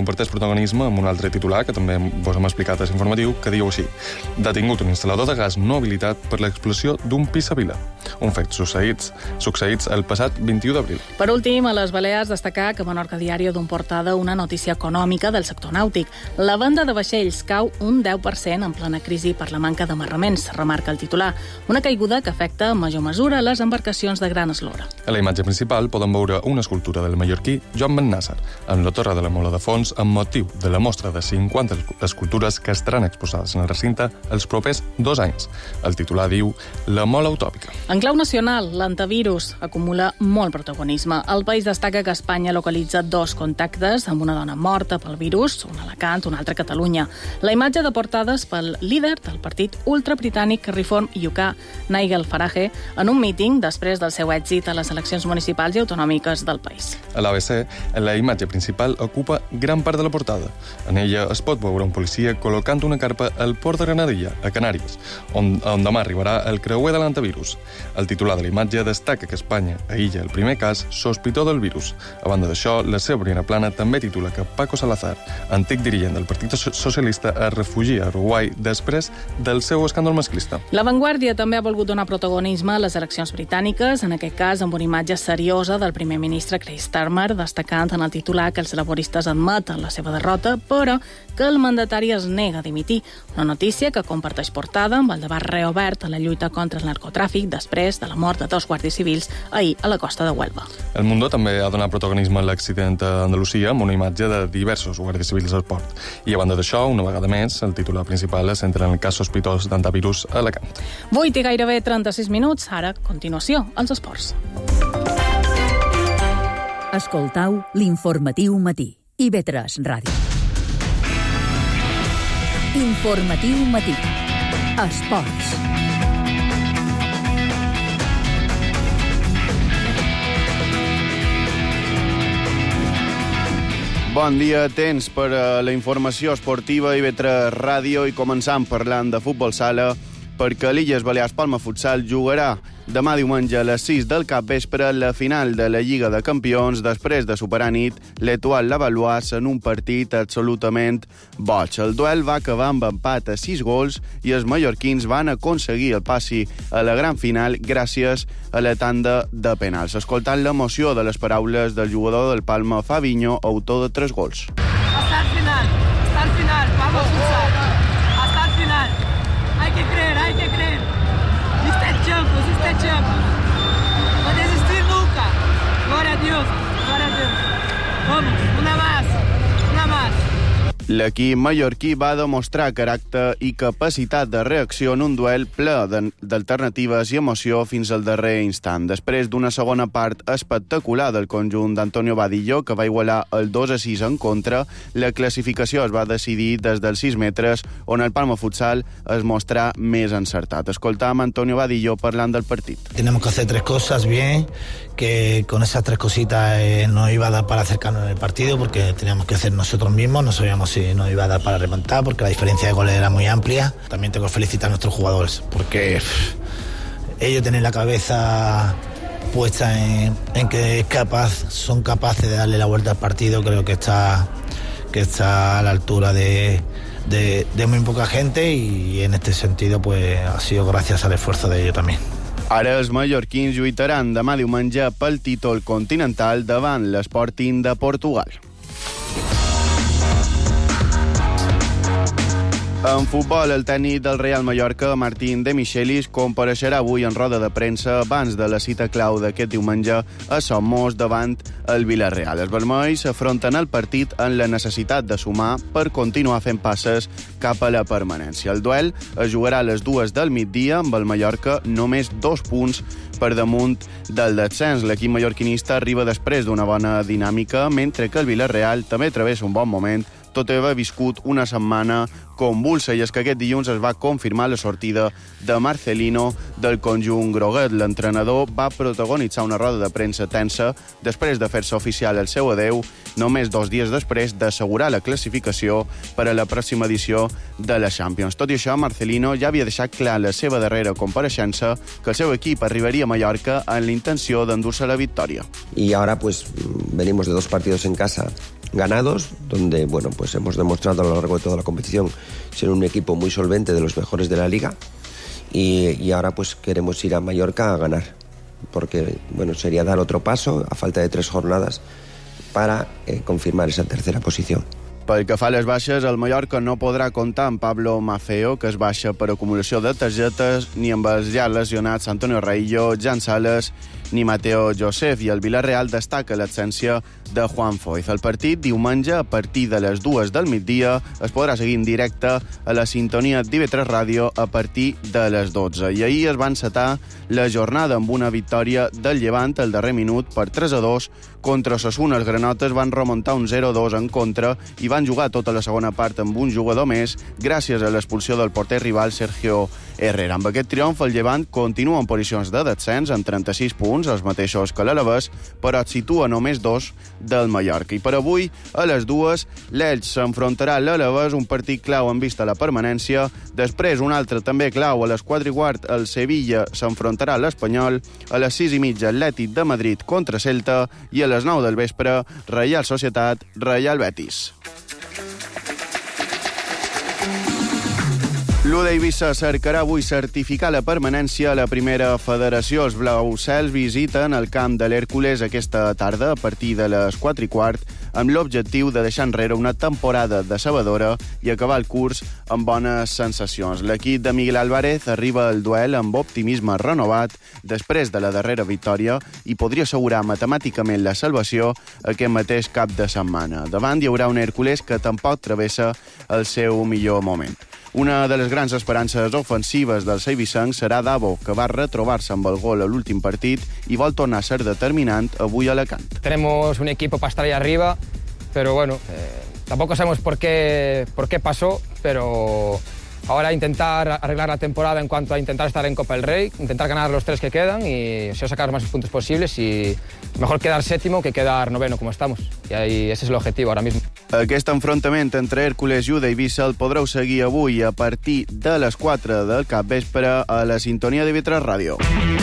comparteix protagonisme amb un altre titular, que també vos hem explicat a l'informatiu, que diu així: detingut un instal·lador de gas no habilitat per l'explosió d'un pis a Vila. Un fet succeïts, succeïts el passat vint-i-u d'abril. Per últim, a les Balears destacar que Menorca Diario d'un portada una notícia econòmica del sector nàutic. La venda de vaixells cau un deu per cent en plena crisi per la manca d'amarraments, remarca el titular. Una caiguda que afecta en major mesura les embarcacions de gran eslora. A la imatge principal podem veure una escultura del mallorquí Joan Bennàsser en la Torre de la Mola de Fons amb motiu de la mostra de cinquanta escultures que estaran exposades en el recinte els propers dos anys. El titular diu La Mola Utòpica. En clau nacional, l'antivirus acumula molt protagonisme. El país destaca que Espanya localitza dos contactes amb una dona morta pel virus, un a Alacant, un altre a Catalunya. La imatge de portades pel líder del partit ultrabritànic Reform U K, Nigel Farage, en un míting després del seu èxit a les eleccions municipals i autonòmiques del país. A l'A B C, la imatge principal ocupa gran part de la portada. En ella es pot veure un policia col·locant una carpa al port de Granadilla, a Canàries, on, on demà arribarà el creuer de l'antivirus. El titular de la imatge destaca que Espanya aïlla el primer cas sospitós del virus. A banda d'això, la seva primera plana també titula que Paco Salazar, antic dirigent del Partit Socialista, es refugia a Uruguai després del seu escàndol masclista. La Vanguardia també ha volgut donar protagonisme a les eleccions britàniques, en aquest cas amb una imatge seriosa del primer ministre Keir Starmer, destacant en el titular que els laboristes admeten la seva derrota, però que el mandatari es nega a dimitir. Una notícia que comparteix portada amb el debat reobert a la lluita contra el narcotràfic després de la mort de dos guàrdies civils ahir a la costa de Huelva. El Mundo també ha donat protagonisme a l'accident a Andalusia amb una imatge de diversos guàrdies civils al port. I a banda d'això, una vegada més, el titular principal es centra en el cas sospitós d'antivirus a Alacant. vuit i gairebé trenta-sis minuts, ara, a continuació, els esports. Escoltau l'informatiu matí. I ve tres Ràdio. Informatiu matí. Esports. Bon dia, temps per a la informació esportiva i I V tres Ràdio, i començant parlant de futbol sala, perquè l'Illes Balears Palma Futsal jugarà demà diumenge a les sis del capvespre la final de la Lliga de Campions després de superar nit l'Etoile Lavalloise en un partit absolutament boig. El duel va acabar amb empat a sis gols i els mallorquins van aconseguir el passi a la gran final gràcies a la tanda de penals. Escoltant l'emoció de les paraules del jugador del Palma, Fabinho, autor de tres gols. Hasta el final, hasta el final, Palma Futsal, hasta el final. Hay que creer, hay que creer. Este es Champions, este es Champions. No desistir nunca. Gloria a Dios, gloria a Dios. Vamos, una más, una más. L'equip mallorquí va demostrar caràcter i capacitat de reacció en un duel ple d'alternatives i emoció fins al darrer instant. Després d'una segona part espectacular del conjunt d'Antonio Vadillo, que va igualar el dos a sis en contra, la classificació es va decidir des dels sis metres, on el Palma Futsal es mostrà més encertat. Escoltam Antonio Vadillo parlant del partit. Tenemos que hacer tres cosas bien, que con esas tres cositas eh, nos iba a dar para acercarnos en el partido, porque teníamos que hacer nosotros mismos, no sabíamos si nos iba a dar para remontar, porque la diferencia de goles era muy amplia. También tengo que felicitar a nuestros jugadores, porque pff, ellos tienen la cabeza puesta en, en que es capaz, son capaces de darle la vuelta al partido. Creo que está, que está a la altura de, de, de muy poca gente, y en este sentido pues ha sido gracias al esfuerzo de ellos también. Ara els mallorquins lluitaran demà diumenge pel títol continental davant l'Sporting de Portugal. En futbol, el tècnic del Real Mallorca, Martín de Michelis, compareixerà avui en roda de premsa abans de la cita clau d'aquest diumenge a Somos davant el Villarreal. Els vermells afronten el partit en la necessitat de sumar per continuar fent passes cap a la permanència. El duel es jugarà a les dues del migdia amb el Mallorca només dos punts per damunt del descens. L'equip mallorquinista arriba després d'una bona dinàmica, mentre que el Villarreal també travessa un bon moment, tot i haver viscut una setmana convulsa, i és que aquest dilluns es va confirmar la sortida de Marcelino del conjunt groguet. L'entrenador va protagonitzar una roda de premsa tensa després de fer-se oficial el seu adeu, només dos dies després d'assegurar la classificació per a la pròxima edició de la Champions. Tot i això, Marcelino ja havia deixat clar la seva darrera compareixença que el seu equip arribaria a Mallorca amb la intenció d'endur-se la victòria. Y ahora pues venimos de dos partidos en casa ganados, donde bueno, pues hemos demostrado a lo largo de toda la competición ser un equipo muy solvente, de los mejores de la liga, y, y ahora pues queremos ir a Mallorca a ganar, porque bueno, sería dar otro paso a falta de tres jornadas para eh, confirmar esa tercera posición. Pel que fa a les baixes, el Mallorca no podrà comptar amb Pablo Maffeo, que es baixa per acumulació de targetes, ni amb els ja lesionats Antonio Raillo, Jan Sales ni Mateo Josef, i el Villarreal destaca l'absència de Juan Foyth. El partit, diumenge, a partir de les dues del migdia, es podrà seguir en directe a la sintonia d'I V tres Ràdio a partir de les dotze. I ahir es va encetar la jornada amb una victòria del Llevant al darrer minut per tres a dos contra Osasuna. Els granotes van remuntar un zero a dos en contra i van jugar tota la segona part amb un jugador més gràcies a l'expulsió del porter rival Sergio Herrera. Amb aquest triomf, el Llevant continua en posicions de descens amb trenta-sis punts, els mateixos que l'Alavés, però et situa només dos del Mallorca. I per avui, a les dues, l'Elx s'enfrontarà a l'Alavés, un partit clau en vista a la permanència. Després, un altre també clau, a les quatre i quart, el Sevilla s'enfrontarà a l'Espanyol. A les sis i mitja, Atlètic de Madrid contra Celta, i a les nou del vespre, Reial Societat, Reial Betis. L'U d'Eivissa cercarà avui certificar la permanència a la primera federació. Els blaucels visiten el camp de l'Hèrcules aquesta tarda a partir de les quatre i quart amb l'objectiu de deixar enrere una temporada decebedora i acabar el curs amb bones sensacions. L'equip de Miguel Álvarez arriba al duel amb optimisme renovat després de la darrera victòria i podria assegurar matemàticament la salvació aquest mateix cap de setmana. Davant hi haurà un Hèrcules que tampoc travessa el seu millor moment. Una de les grans esperances ofensives del eivissenc serà Davo, que va retrobar-se amb el gol a l'últim partit i vol tornar a ser determinant avui a Alacant. Tenemos un equipo para estar ahí arriba, pero bueno, eh, tampoco sabemos por qué, por qué pasó, pero ahora intentar arreglar la temporada en cuanto a intentar estar en Copa del Rey, intentar ganar los tres que quedan y sacar los más puntos posibles y mejor quedar séptimo que quedar noveno como estamos. Y ahí, ese es el objetivo ahora mismo. Aquest enfrontament entre Hèrcules i U d'Eivissa el podreu seguir avui a partir de les quatre del capvespre a la sintonia d'I V tres Ràdio.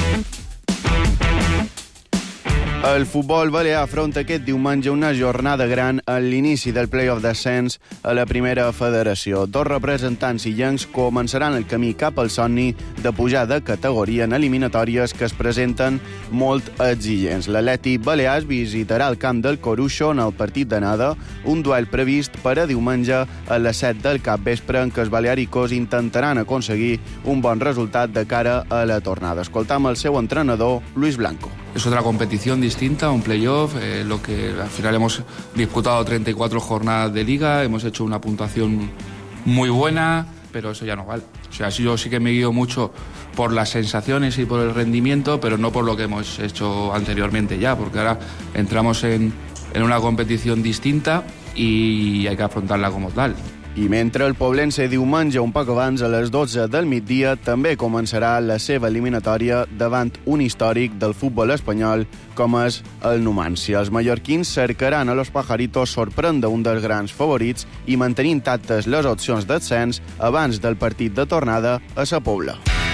El futbol balear afronta aquest diumenge una jornada gran a l'inici del play-off d'ascens a la primera federació. Dos representants illencs començaran el camí cap al somni de pujar de categoria en eliminatòries que es presenten molt exigents. L'Atlètic Balears visitarà el camp del Coruixo en el partit d'anada, un duel previst per a diumenge a les set del capvespre en què els balearicos intentaran aconseguir un bon resultat de cara a la tornada. Escoltam el seu entrenador, Luis Blanco. Es otra competición distinta, un playoff, eh, lo que al final hemos disputado treinta y cuatro jornadas de liga, hemos hecho una puntuación muy buena, pero eso ya no vale. O sea, yo sí que me guío mucho por las sensaciones y por el rendimiento, pero no por lo que hemos hecho anteriormente ya, porque ahora entramos en, en una competición distinta y hay que afrontarla como tal. I mentre el Poblense diumenge un poc abans, a les dotze del migdia, també començarà la seva eliminatòria davant un històric del futbol espanyol com és el Numancia. Els mallorquins cercaran a los pajaritos sorprendre un dels grans favorits i mantenir intactes les opcions d'ascens abans del partit de tornada a Sa Pobla.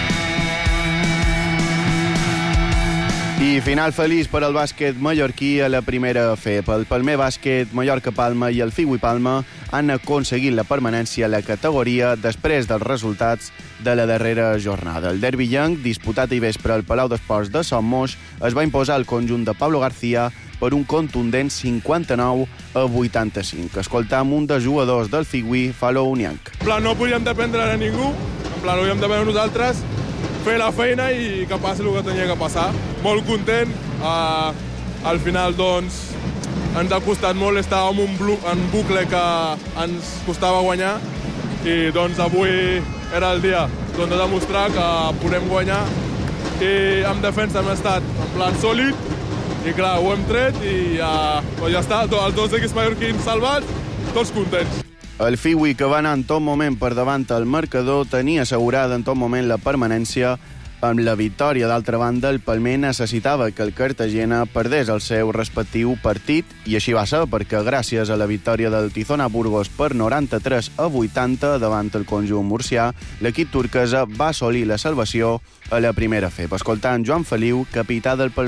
I final feliç per al bàsquet mallorquí a la primera F. Pel Palmer Bàsquet, Mallorca Palma i el Figui Palma han aconseguit la permanència a la categoria després dels resultats de la darrera jornada. El derbi llenc, disputat ahir vespre al Palau d'Esports de Son Moix, es va imposar al conjunt de Pablo García per un contundent cinquanta-nou a vuitanta-cinc. Escoltam un dels jugadors del Figui, Falo Unianc. En plan, no podíem dependre de ningú, en plan, ho havíem de veure nosaltres, fer la feina i que passi el que tenia que passar. Molt content. Uh, al final, doncs, ens ha costat molt. Estàvem en un, en bucle que ens costava guanyar i, doncs, avui era el dia doncs, de demostrar que podem guanyar. I en defensa hem estat en plan sòlid i, clar, ho hem tret i uh, doncs ja està. Els dos equips mallorquins salvats, tots contents. El Figui, que va anar en tot moment per davant el marcador, tenia assegurada en tot moment la permanència. Amb la victòria, d'altra banda, el Palmer necessitava que el Cartagena perdés el seu respectiu partit, i així va ser, perquè gràcies a la victòria del Tizona Burgos per noranta-tres a vuitanta davant el conjunt murcià, l'equip turquesa va assolir la salvació a la primera F. Escoltant Joan Feliu, capità del Palmer.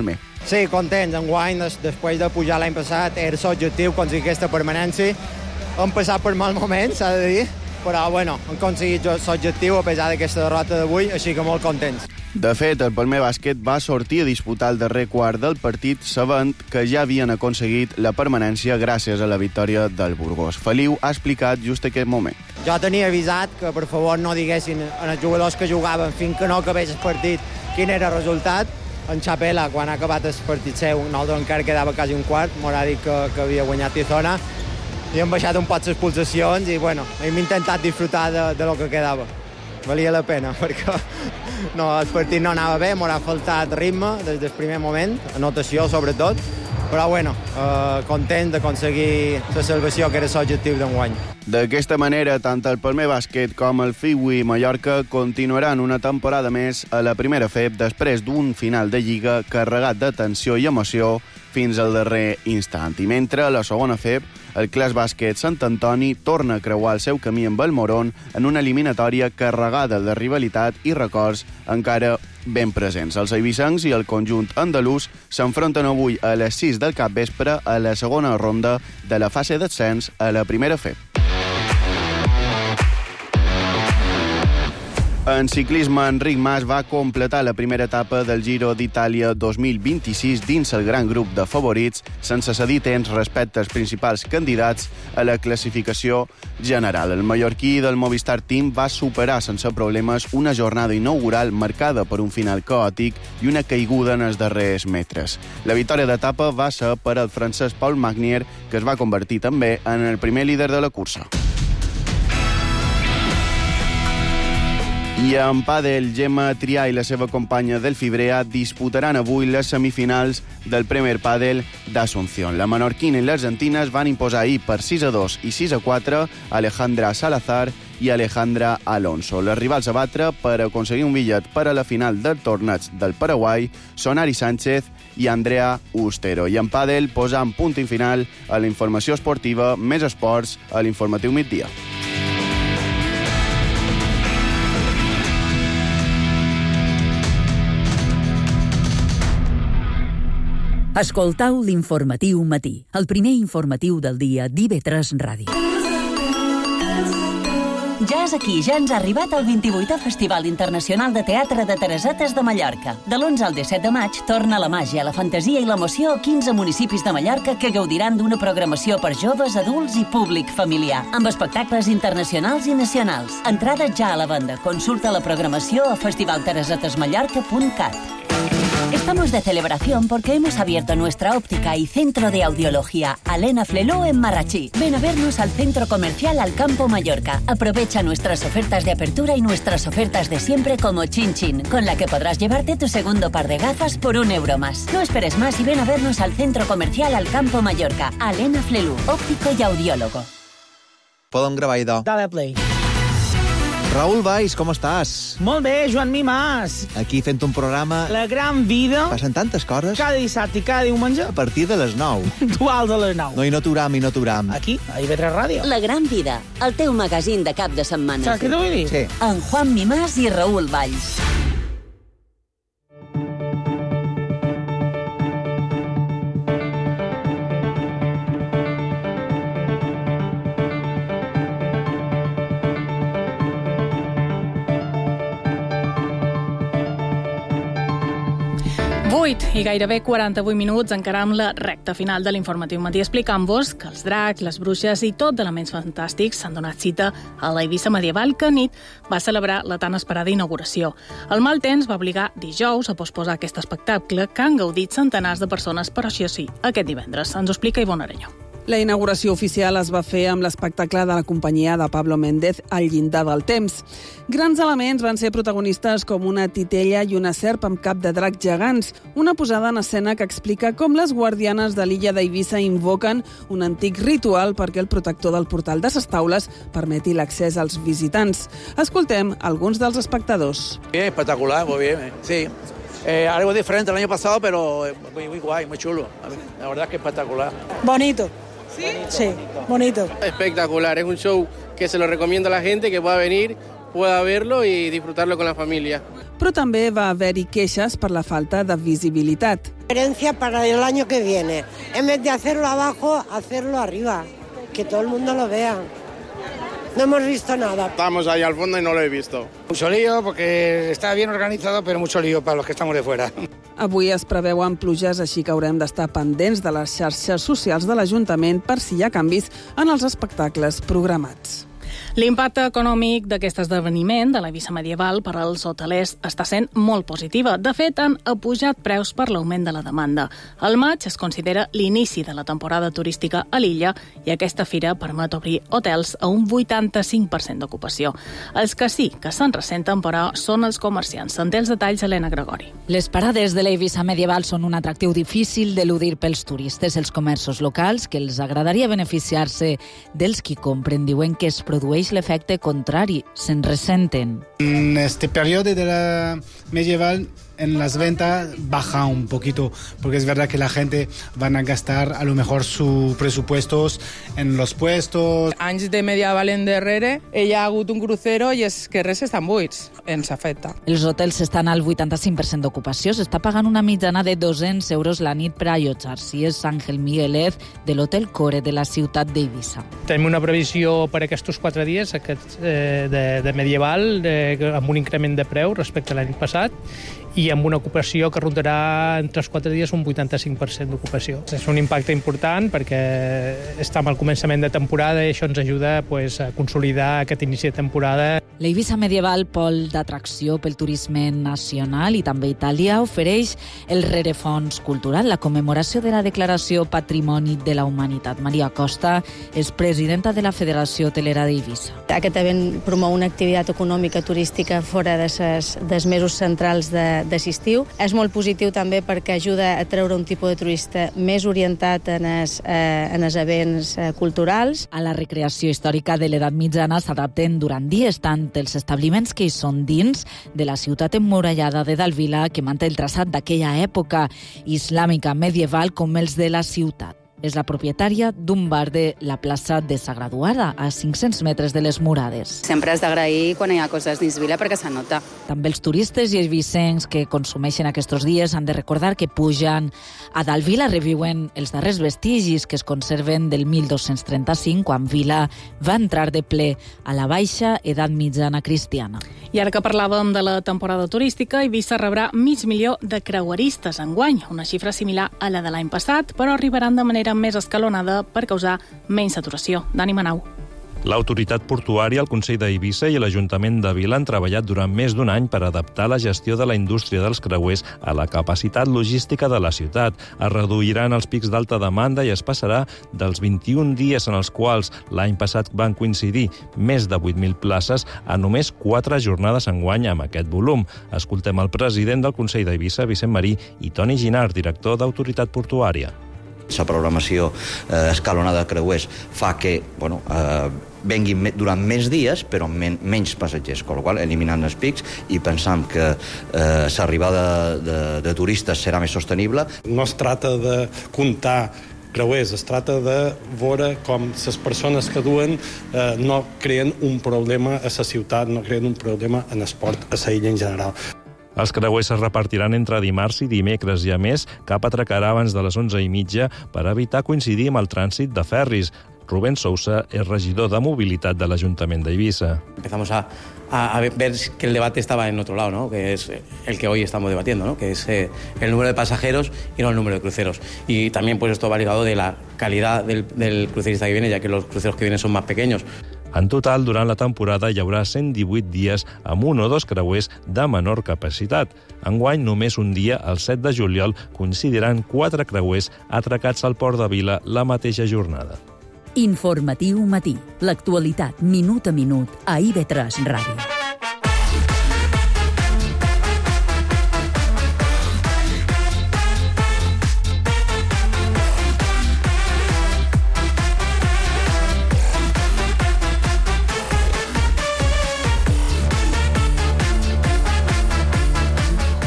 Sí, contents. Enguany, des, després de pujar l'any passat, era l'objectiu aconseguir aquesta permanència. Hem passat per mal moments, s'ha de dir, però bueno, hem aconseguit l'objectiu a pesar d'aquesta derrota d'avui, així que molt contents. De fet, el Palmer Bàsquet va sortir a disputar el darrer quart del partit sabent que ja havien aconseguit la permanència gràcies a la victòria del Burgos. Feliu ha explicat just aquest moment. Jo tenia avisat que, per favor, no diguessin als jugadors que jugaven fins que no acabés el partit quin era el resultat. En Chapela, quan ha acabat el partit seu, nosaltres encara quedava quasi un quart, m'haurà dit que, que havia guanyat Tizona, i hem baixat un poc les pulsacions i, bueno, hem intentat disfrutar de, de lo que quedava. Valia la pena, perquè no, el partit no anava bé, m'haurà faltat ritme des del primer moment, anotació sobretot, però bueno, eh, content d'aconseguir la salvació que era l'objectiu d'enguany. D'aquesta manera, tant el Palmer Bàsquet com el Fiui Mallorca continuaran una temporada més a la primera F E B després d'un final de Lliga carregat de tensió i emoció fins al darrer instant. I mentre a la segona F E B, el Clas Bàsquet Sant Antoni torna a creuar el seu camí amb el Moron en una eliminatòria carregada de rivalitat i records encara ben presents. Els eivissencs i el conjunt andalús s'enfronten avui a les sis del capvespre a la segona ronda de la fase d'ascens a la primera F E B. En ciclisme, Enric Mas va completar la primera etapa del Giro d'Itàlia dos mil vint-i-sis dins el gran grup de favorits, sense cedir temps respecte als principals candidats a la classificació general. El mallorquí del Movistar Team va superar sense problemes una jornada inaugural marcada per un final caòtic i una caiguda en els darrers metres. La victòria d'etapa va ser per al francès Paul Magnier, que es va convertir també en el primer líder de la cursa. I en pàdel, Gemma Trià i la seva companya del Fibrea disputaran avui les semifinals del Premier Pàdel d'Asunción. La menorquina i l'argentina es van imposar ahir per sis a dos i sis a quatre a Alejandra Salazar i Alejandra Alonso. Les rivals a batre per aconseguir un bitllet per a la final del torneig del Paraguai són Ari Sánchez i Andrea Ustero. I en pàdel, posant punt i final a la informació esportiva, més esports a l'informatiu migdia. Escoltau l'informatiu matí, el primer informatiu del dia d'I V tres Ràdio. Ja és aquí, ja ens ha arribat el vint-i-vuitè Festival Internacional de Teatre de Teresetes de Mallorca. De l'onze al disset de maig torna la màgia, la fantasia i l'emoció a quinze municipis de Mallorca que gaudiran d'una programació per joves, adults i públic familiar, amb espectacles internacionals i nacionals. Entrades ja a la venda. Consulta la programació a festival teresetes mallorca punt cat. Estamos de celebración porque hemos abierto nuestra óptica y centro de audiología Alena Fleló en Marrachí. Ven a vernos al centro comercial Alcampo Mallorca. Aprovecha nuestras ofertas de apertura y nuestras ofertas de siempre como Chin Chin, con la que podrás llevarte tu segundo par de gafas por un euro más. No esperes más y ven a vernos al centro comercial Alcampo Mallorca. Alena Fleló, óptico y audiólogo. Podem gravar, idò. Dale play. Raül Valls, com estàs? Molt bé, Joan Mimàs. Aquí fent un programa... La gran vida. Passen tantes coses. Cada dissabte i cada diumenge. A partir de les nou. Dual de les nou. No, i no t'uram, i no t'uram. Aquí, a I V tres Ràdio. La gran vida, el teu magazín de cap de setmana. Saps què t'ho vull dir? Sí. En Juan Mimàs i Raül Valls. vuit i gairebé quaranta-vuit minuts encaram la recta final de l'informatiu matí explicant-vos que els dracs, les bruixes i tot d'elements fantàstics s'han donat cita a la Eivissa medieval que anit va celebrar la tan esperada inauguració. El mal temps va obligar dijous a posposar aquest espectacle que han gaudit centenars de persones, però això sí, aquest divendres. Ens ho explica Ivonne Areño. La inauguració oficial es va fer amb l'espectacle de la companyia de Pablo Méndez al llindar del temps. Grans elements van ser protagonistes com una titella i una serp amb cap de drac gegants, una posada en escena que explica com les guardianes de l'illa d'Eivissa invoquen un antic ritual perquè el protector del portal de ses Taules permeti l'accés als visitants. Escoltem alguns dels espectadors. Bien, espectacular, muy bien, sí. Eh, algo diferente el año pasado, pero muy, muy guay, muy chulo. La verdad es que espectacular. Bonito. ¿Sí? Sí, bonito. Espectacular, es un show que se lo recomiendo a la gente que pueda venir pueda verlo y disfrutarlo con la familia. Però també va haver-hi queixes per la falta de visibilitat. Diferencia para el año que viene. En vez de hacerlo abajo, hacerlo arriba. Que todo el mundo lo vea. No hemos visto nada. Estamos ahí al fondo y no lo he visto. Mucho lío porque está bien organizado, pero mucho lío para los que estamos de fuera. Avui es preveuen pluges, així que haurem d'estar pendents de les xarxes socials de l'Ajuntament per si hi ha canvis en els espectacles programats. L'impacte econòmic d'aquest esdeveniment de l'Eivissa medieval per als hotelers està sent molt positiva. De fet, han apujat preus per l'augment de la demanda. El maig es considera l'inici de la temporada turística a l'illa i aquesta fira permet obrir hotels a un vuitanta-cinc per cent d'ocupació. Els que sí que se'n ressenten, però, són els comerciants. En té els detalls Helena Gregori. Les parades de l'Eivissa medieval són un atractiu difícil d'eludir pels turistes. Els comerços locals, que els agradaria beneficiar-se dels qui compren, diuen que es produeix l'efecte contrari, se'n ressenten. En este periodo de la medieval, en las ventas baja un poquito, porque es verdad que la gente van a gastar a lo mejor sus presupuestos en los puestos. Anys de medieval endarrere, hi ha hagut un crucero i els carrers estan buits. Ens afecta. Els hotels estan al vuitanta-cinc per cent d'ocupació. S'està pagant una mitjana de dos-cents euros la nit per allotjar-s'hi. És Àngel Miguelez, de l'Hotel Core de la ciutat d'Eivissa. Tenim una previsió per aquests quatre dies aquests, eh, de, de medieval, de, amb un increment de preu respecte a l'any passat, i amb una ocupació que rondarà en tres o quatre dies un vuitanta-cinc per cent d'ocupació. És un impacte important perquè estem al començament de temporada i això ens ajuda pues, a consolidar aquest inici de temporada. L'Eivissa medieval, pol d'atracció pel turisme nacional i també Itàlia, ofereix el rerefons cultural, la commemoració de la Declaració Patrimoni de la Humanitat. Maria Costa és presidenta de la Federació Hotelera d'Eivissa. Aquest event promou una activitat econòmica turística fora de ses, dels mesos centrals de d'estiu. És molt positiu també perquè ajuda a treure un tipus de turista més orientat en els, eh, en els events eh, culturals. A la recreació històrica de l'edat mitjana s'adapten durant dies tant els establiments que hi són dins de la ciutat emmurallada de Dalvila, que manté el traçat d'aquella època islàmica medieval, com els de la ciutat. És la propietària d'un bar de la plaça de Sa Graduada, a cinc-cents metres de les murades. Sempre has d'agrair quan hi ha coses dins vila perquè s'anota. També els turistes i els vicencs que consumeixen aquests dies han de recordar que pujan a dalt Vila, reviuen els darrers vestigis que es conserven del mil dos-cents trenta-cinc, quan Vila va entrar de ple a la baixa edat mitjana cristiana. I ara que parlàvem de la temporada turística, Eivissa rebrà mig milió de creueristes enguany, una xifra similar a la de l'any passat, però arribaran de manera més escalonada per causar menys saturació. Dani Manau. L'autoritat portuària, el Consell d'Eivissa i l'Ajuntament de Vila han treballat durant més d'un any per adaptar la gestió de la indústria dels creuers a la capacitat logística de la ciutat. Es reduiran els pics d'alta demanda i es passarà dels vint-i-un dies en els quals l'any passat van coincidir més de vuit mil places a només quatre jornades enguany amb aquest volum. Escoltem el president del Consell d'Eivissa, Vicent Marí, i Toni Ginard, director d'Autoritat Portuària. La programació eh, escalonada de creuers fa que bueno, eh, venguin durant més dies però amb men menys passatgers, amb la qual cosa eliminant els pics i pensam que eh, l'arribada de, de, de turistes serà més sostenible. No es tracta de comptar creuers, es tracta de veure com les persones que duen eh, no creen un problema a la ciutat, no creen un problema en esport a la illa en general. Els creuers es repartiran entre dimarts i dimecres i, a més, cap atracarà abans de les onze i mitja per evitar coincidir amb el trànsit de ferris. Rubén Sousa és regidor de mobilitat de l'Ajuntament d'Eivissa. Empezamos a, a, a ver que el debate estaba en otro lado, ¿no? Que es el que hoy estamos debatiendo, ¿no? Que es eh, el número de pasajeros y no el número de cruceros. Y también pues esto va ligado de la calidad del, del crucerista que viene, ya que los cruceros que vienen son más pequeños. En total, durant la temporada hi haurà cent divuit dies amb un o dos creuers de menor capacitat. Enguany, només un dia, el set de juliol, coincidiran quatre creuers atracats al Port de Vila la mateixa jornada. Informatiu matí. L'actualitat minut a minut a I V tres Ràdio.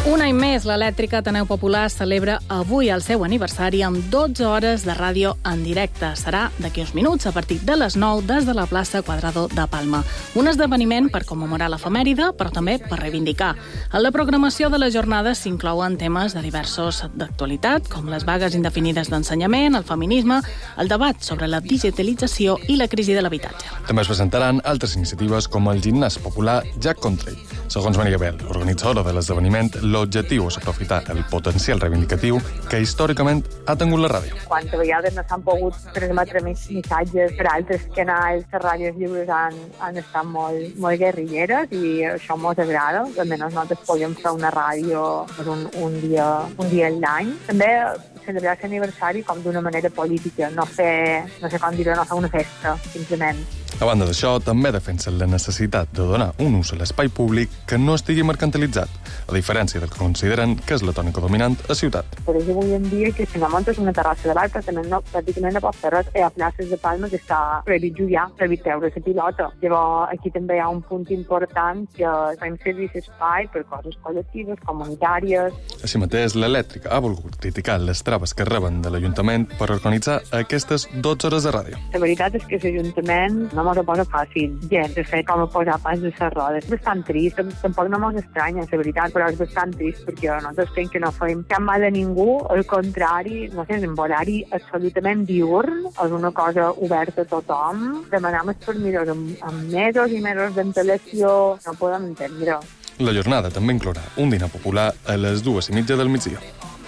Un any més, l'Elèctrica Ateneu Popular celebra avui el seu aniversari amb dotze hores de ràdio en directe. Serà d'aquí uns minuts, a partir de les nou, des de la plaça Quadrado de Palma. Un esdeveniment per commemorar l'efemèride, però també per reivindicar. En la programació de la jornada s'inclouen temes de diversos d'actualitat, com les vagues indefinides d'ensenyament, el feminisme, el debat sobre la digitalització i la crisi de l'habitatge. També es presentaran altres iniciatives com el gimnàs popular Jack Country. Segons Maria Bel, organitzadora de l'esdeveniment, l'objectiu és aprofitar el potencial reivindicatiu que històricament ha tingut la ràdio. Quantes vegades no s'han pogut transmetre missatges per altres canals, les ràdios lliures han, han estat molt, molt guerrilleres i això ens agrada. Almenys nosaltres podem fer una ràdio un, un dia, un dia a l'any. També celebrar l'aniversari com d'una manera política, no fer, no sé com dir-ho, no fer una festa, simplement. A banda d'això, també defensen la necessitat de donar un ús a l'espai públic que no estigui mercantilitzat, a diferència del que consideren que és la tònica dominant a ciutat. Per això avui en dia que si no muntes una terrassa de bar, pràcticament no, pràcticament no pots fer res. Hi ha places de Palma que està prohibit jugar, prohibit treure la pilota. Llavors, aquí també hi ha un punt important que fem servir l'espai per coses col·lectives, comunitàries. Així mateix, l'Elèctrica ha volgut criticar les traves que reben de l'Ajuntament per organitzar aquestes dotze hores de ràdio. La veritat és que l'Ajuntament no mos ho posa fàcil. Gens de fer com a posar pas de les rodes. És bastant trist, tampoc no mos estranya, la veritat, però és bastant trist perquè nosaltres creiem que no fem cap mal a ningú, al contrari, no sé, és un horari absolutament diurn, és una cosa oberta a tothom. Demanem els permisos amb, amb mesos i mesos d'antelació, no podem entendre. La jornada també inclourà un dinar popular a les dues i mitja del migdia.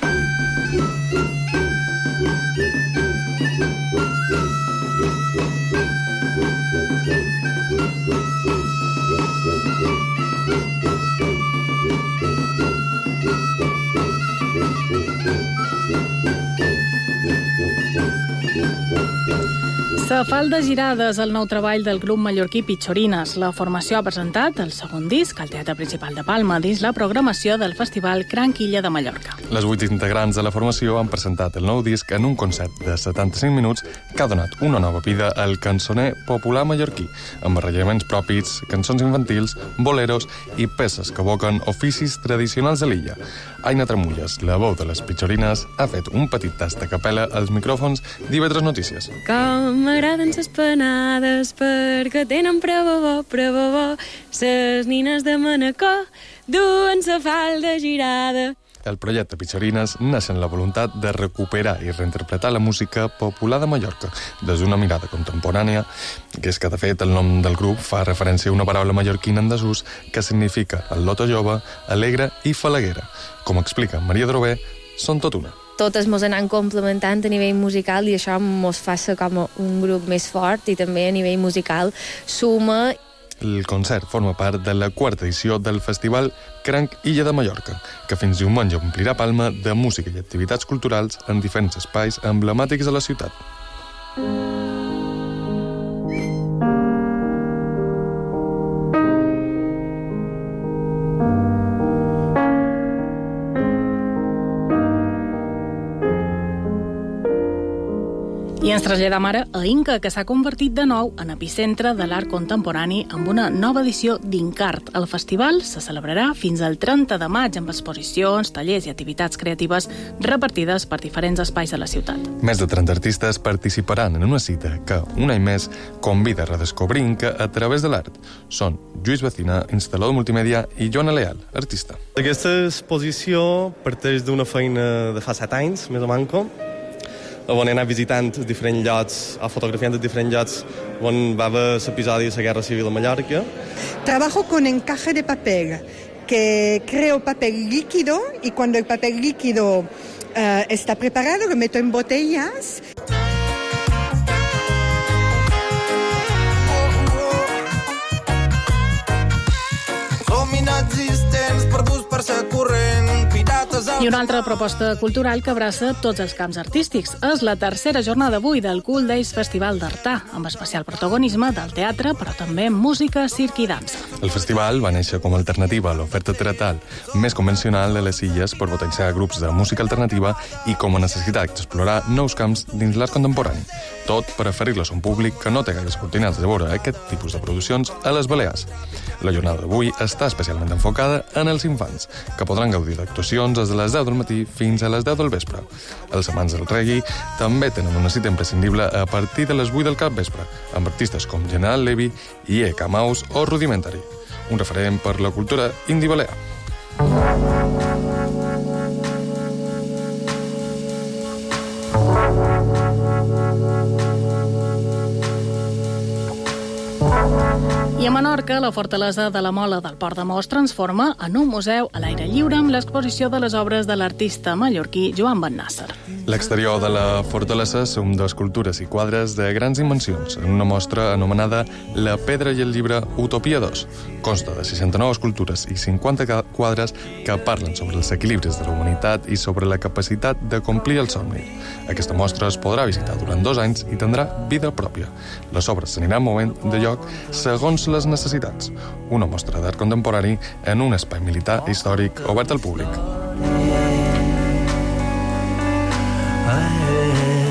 Se falda girades el nou treball del grup mallorquí Pichorines. La formació ha presentat el segon disc al Teatre Principal de Palma dins la programació del Festival Cranc Illa de Mallorca. Les vuit integrants de la formació han presentat el nou disc en un concert de setanta-cinc minuts que ha donat una nova vida al cançoner popular mallorquí, amb arranjaments propis, cançons infantils, boleros i peces que evoquen oficis tradicionals de l'illa. Aina Tramulles, la veu de les Pichorines, ha fet un petit tast de capella als micròfons d'I V tres Notícies. Com m'agraden ses panades perquè tenen prebobó, prebobó. Ses nines de Manacor duen sa falda girada. El projecte Pichorines neix en la voluntat de recuperar i reinterpretar la música popular de Mallorca des d'una mirada contemporània, que és que, de fet, el nom del grup fa referència a una paraula mallorquina en desús que significa el loto jove, alegre i falaguera. Com explica Maria Drové, són tot una. Totes mos anem complementant a nivell musical i això mos fa ser com un grup més fort i també a nivell musical suma. El concert forma part de la quarta edició del Festival Cranc Illa de Mallorca, que fins diumenge omplirà Palma de música i activitats culturals en diferents espais emblemàtics de la ciutat. I ens traslladam ara a Inca, que s'ha convertit de nou en epicentre de l'art contemporani amb una nova edició d'Incart. El festival se celebrarà fins al trenta de maig amb exposicions, tallers i activitats creatives repartides per diferents espais de la ciutat. Més de trenta artistes participaran en una cita que, un any més, convida a redescobrir Inca a través de l'art. Són Lluís Vecina, instal·lador multimèdia, i Joana Leal, artista. Aquesta exposició parteix d'una feina de fa set anys, més o manco, on he anat visitant diferents llocs o fotografiando diferents llocs on va haver l'episodi de la Guerra Civil a Mallorca. Trabajo con encaje de papel, que creo papel líquido y cuando el papel líquido uh, está preparado lo meto en botellas. Som inexistents, perduts per ser corrent, pirates I una altra proposta cultural que abraça tots els camps artístics. És la tercera jornada avui del Cool Days Festival d'Artà, amb especial protagonisme del teatre, però també música, circ i dansa. El festival va néixer com a alternativa a l'oferta teatral més convencional de les illes per potenciar grups de música alternativa i com a necessitat d'explorar nous camps dins l'art contemporani. Tot per oferir-los a un públic que no té gaires oportunitats de veure aquest tipus de produccions a les Balears. La jornada d'avui està especialment enfocada en els infants, que podran gaudir d'actuacions des de les deu del matí fins a les deu del vespre. Els amants del reggae també tenen una cita imprescindible a partir de les vuit del capvespre, amb artistes com General Levy, I E K Mouse o Rudimentary, un referent per la cultura indie balear. I a Menorca, la fortalesa de la Mola del Port de Mó es transforma en un museu a l'aire lliure amb l'exposició de les obres de l'artista mallorquí Joan Bennàsser. L'exterior de la fortalesa són d'escultures i quadres de grans dimensions, en una mostra anomenada La pedra i el llibre Utopia dos. Consta de seixanta-nou escultures i cinquanta quadres que parlen sobre els equilibris de la humanitat i sobre la capacitat de complir el somni. Aquesta mostra es podrà visitar durant dos anys i tindrà vida pròpia. Les obres s'aniran movent de lloc segons les necessitats. Una mostra d'art contemporani en un espai militar històric obert al públic.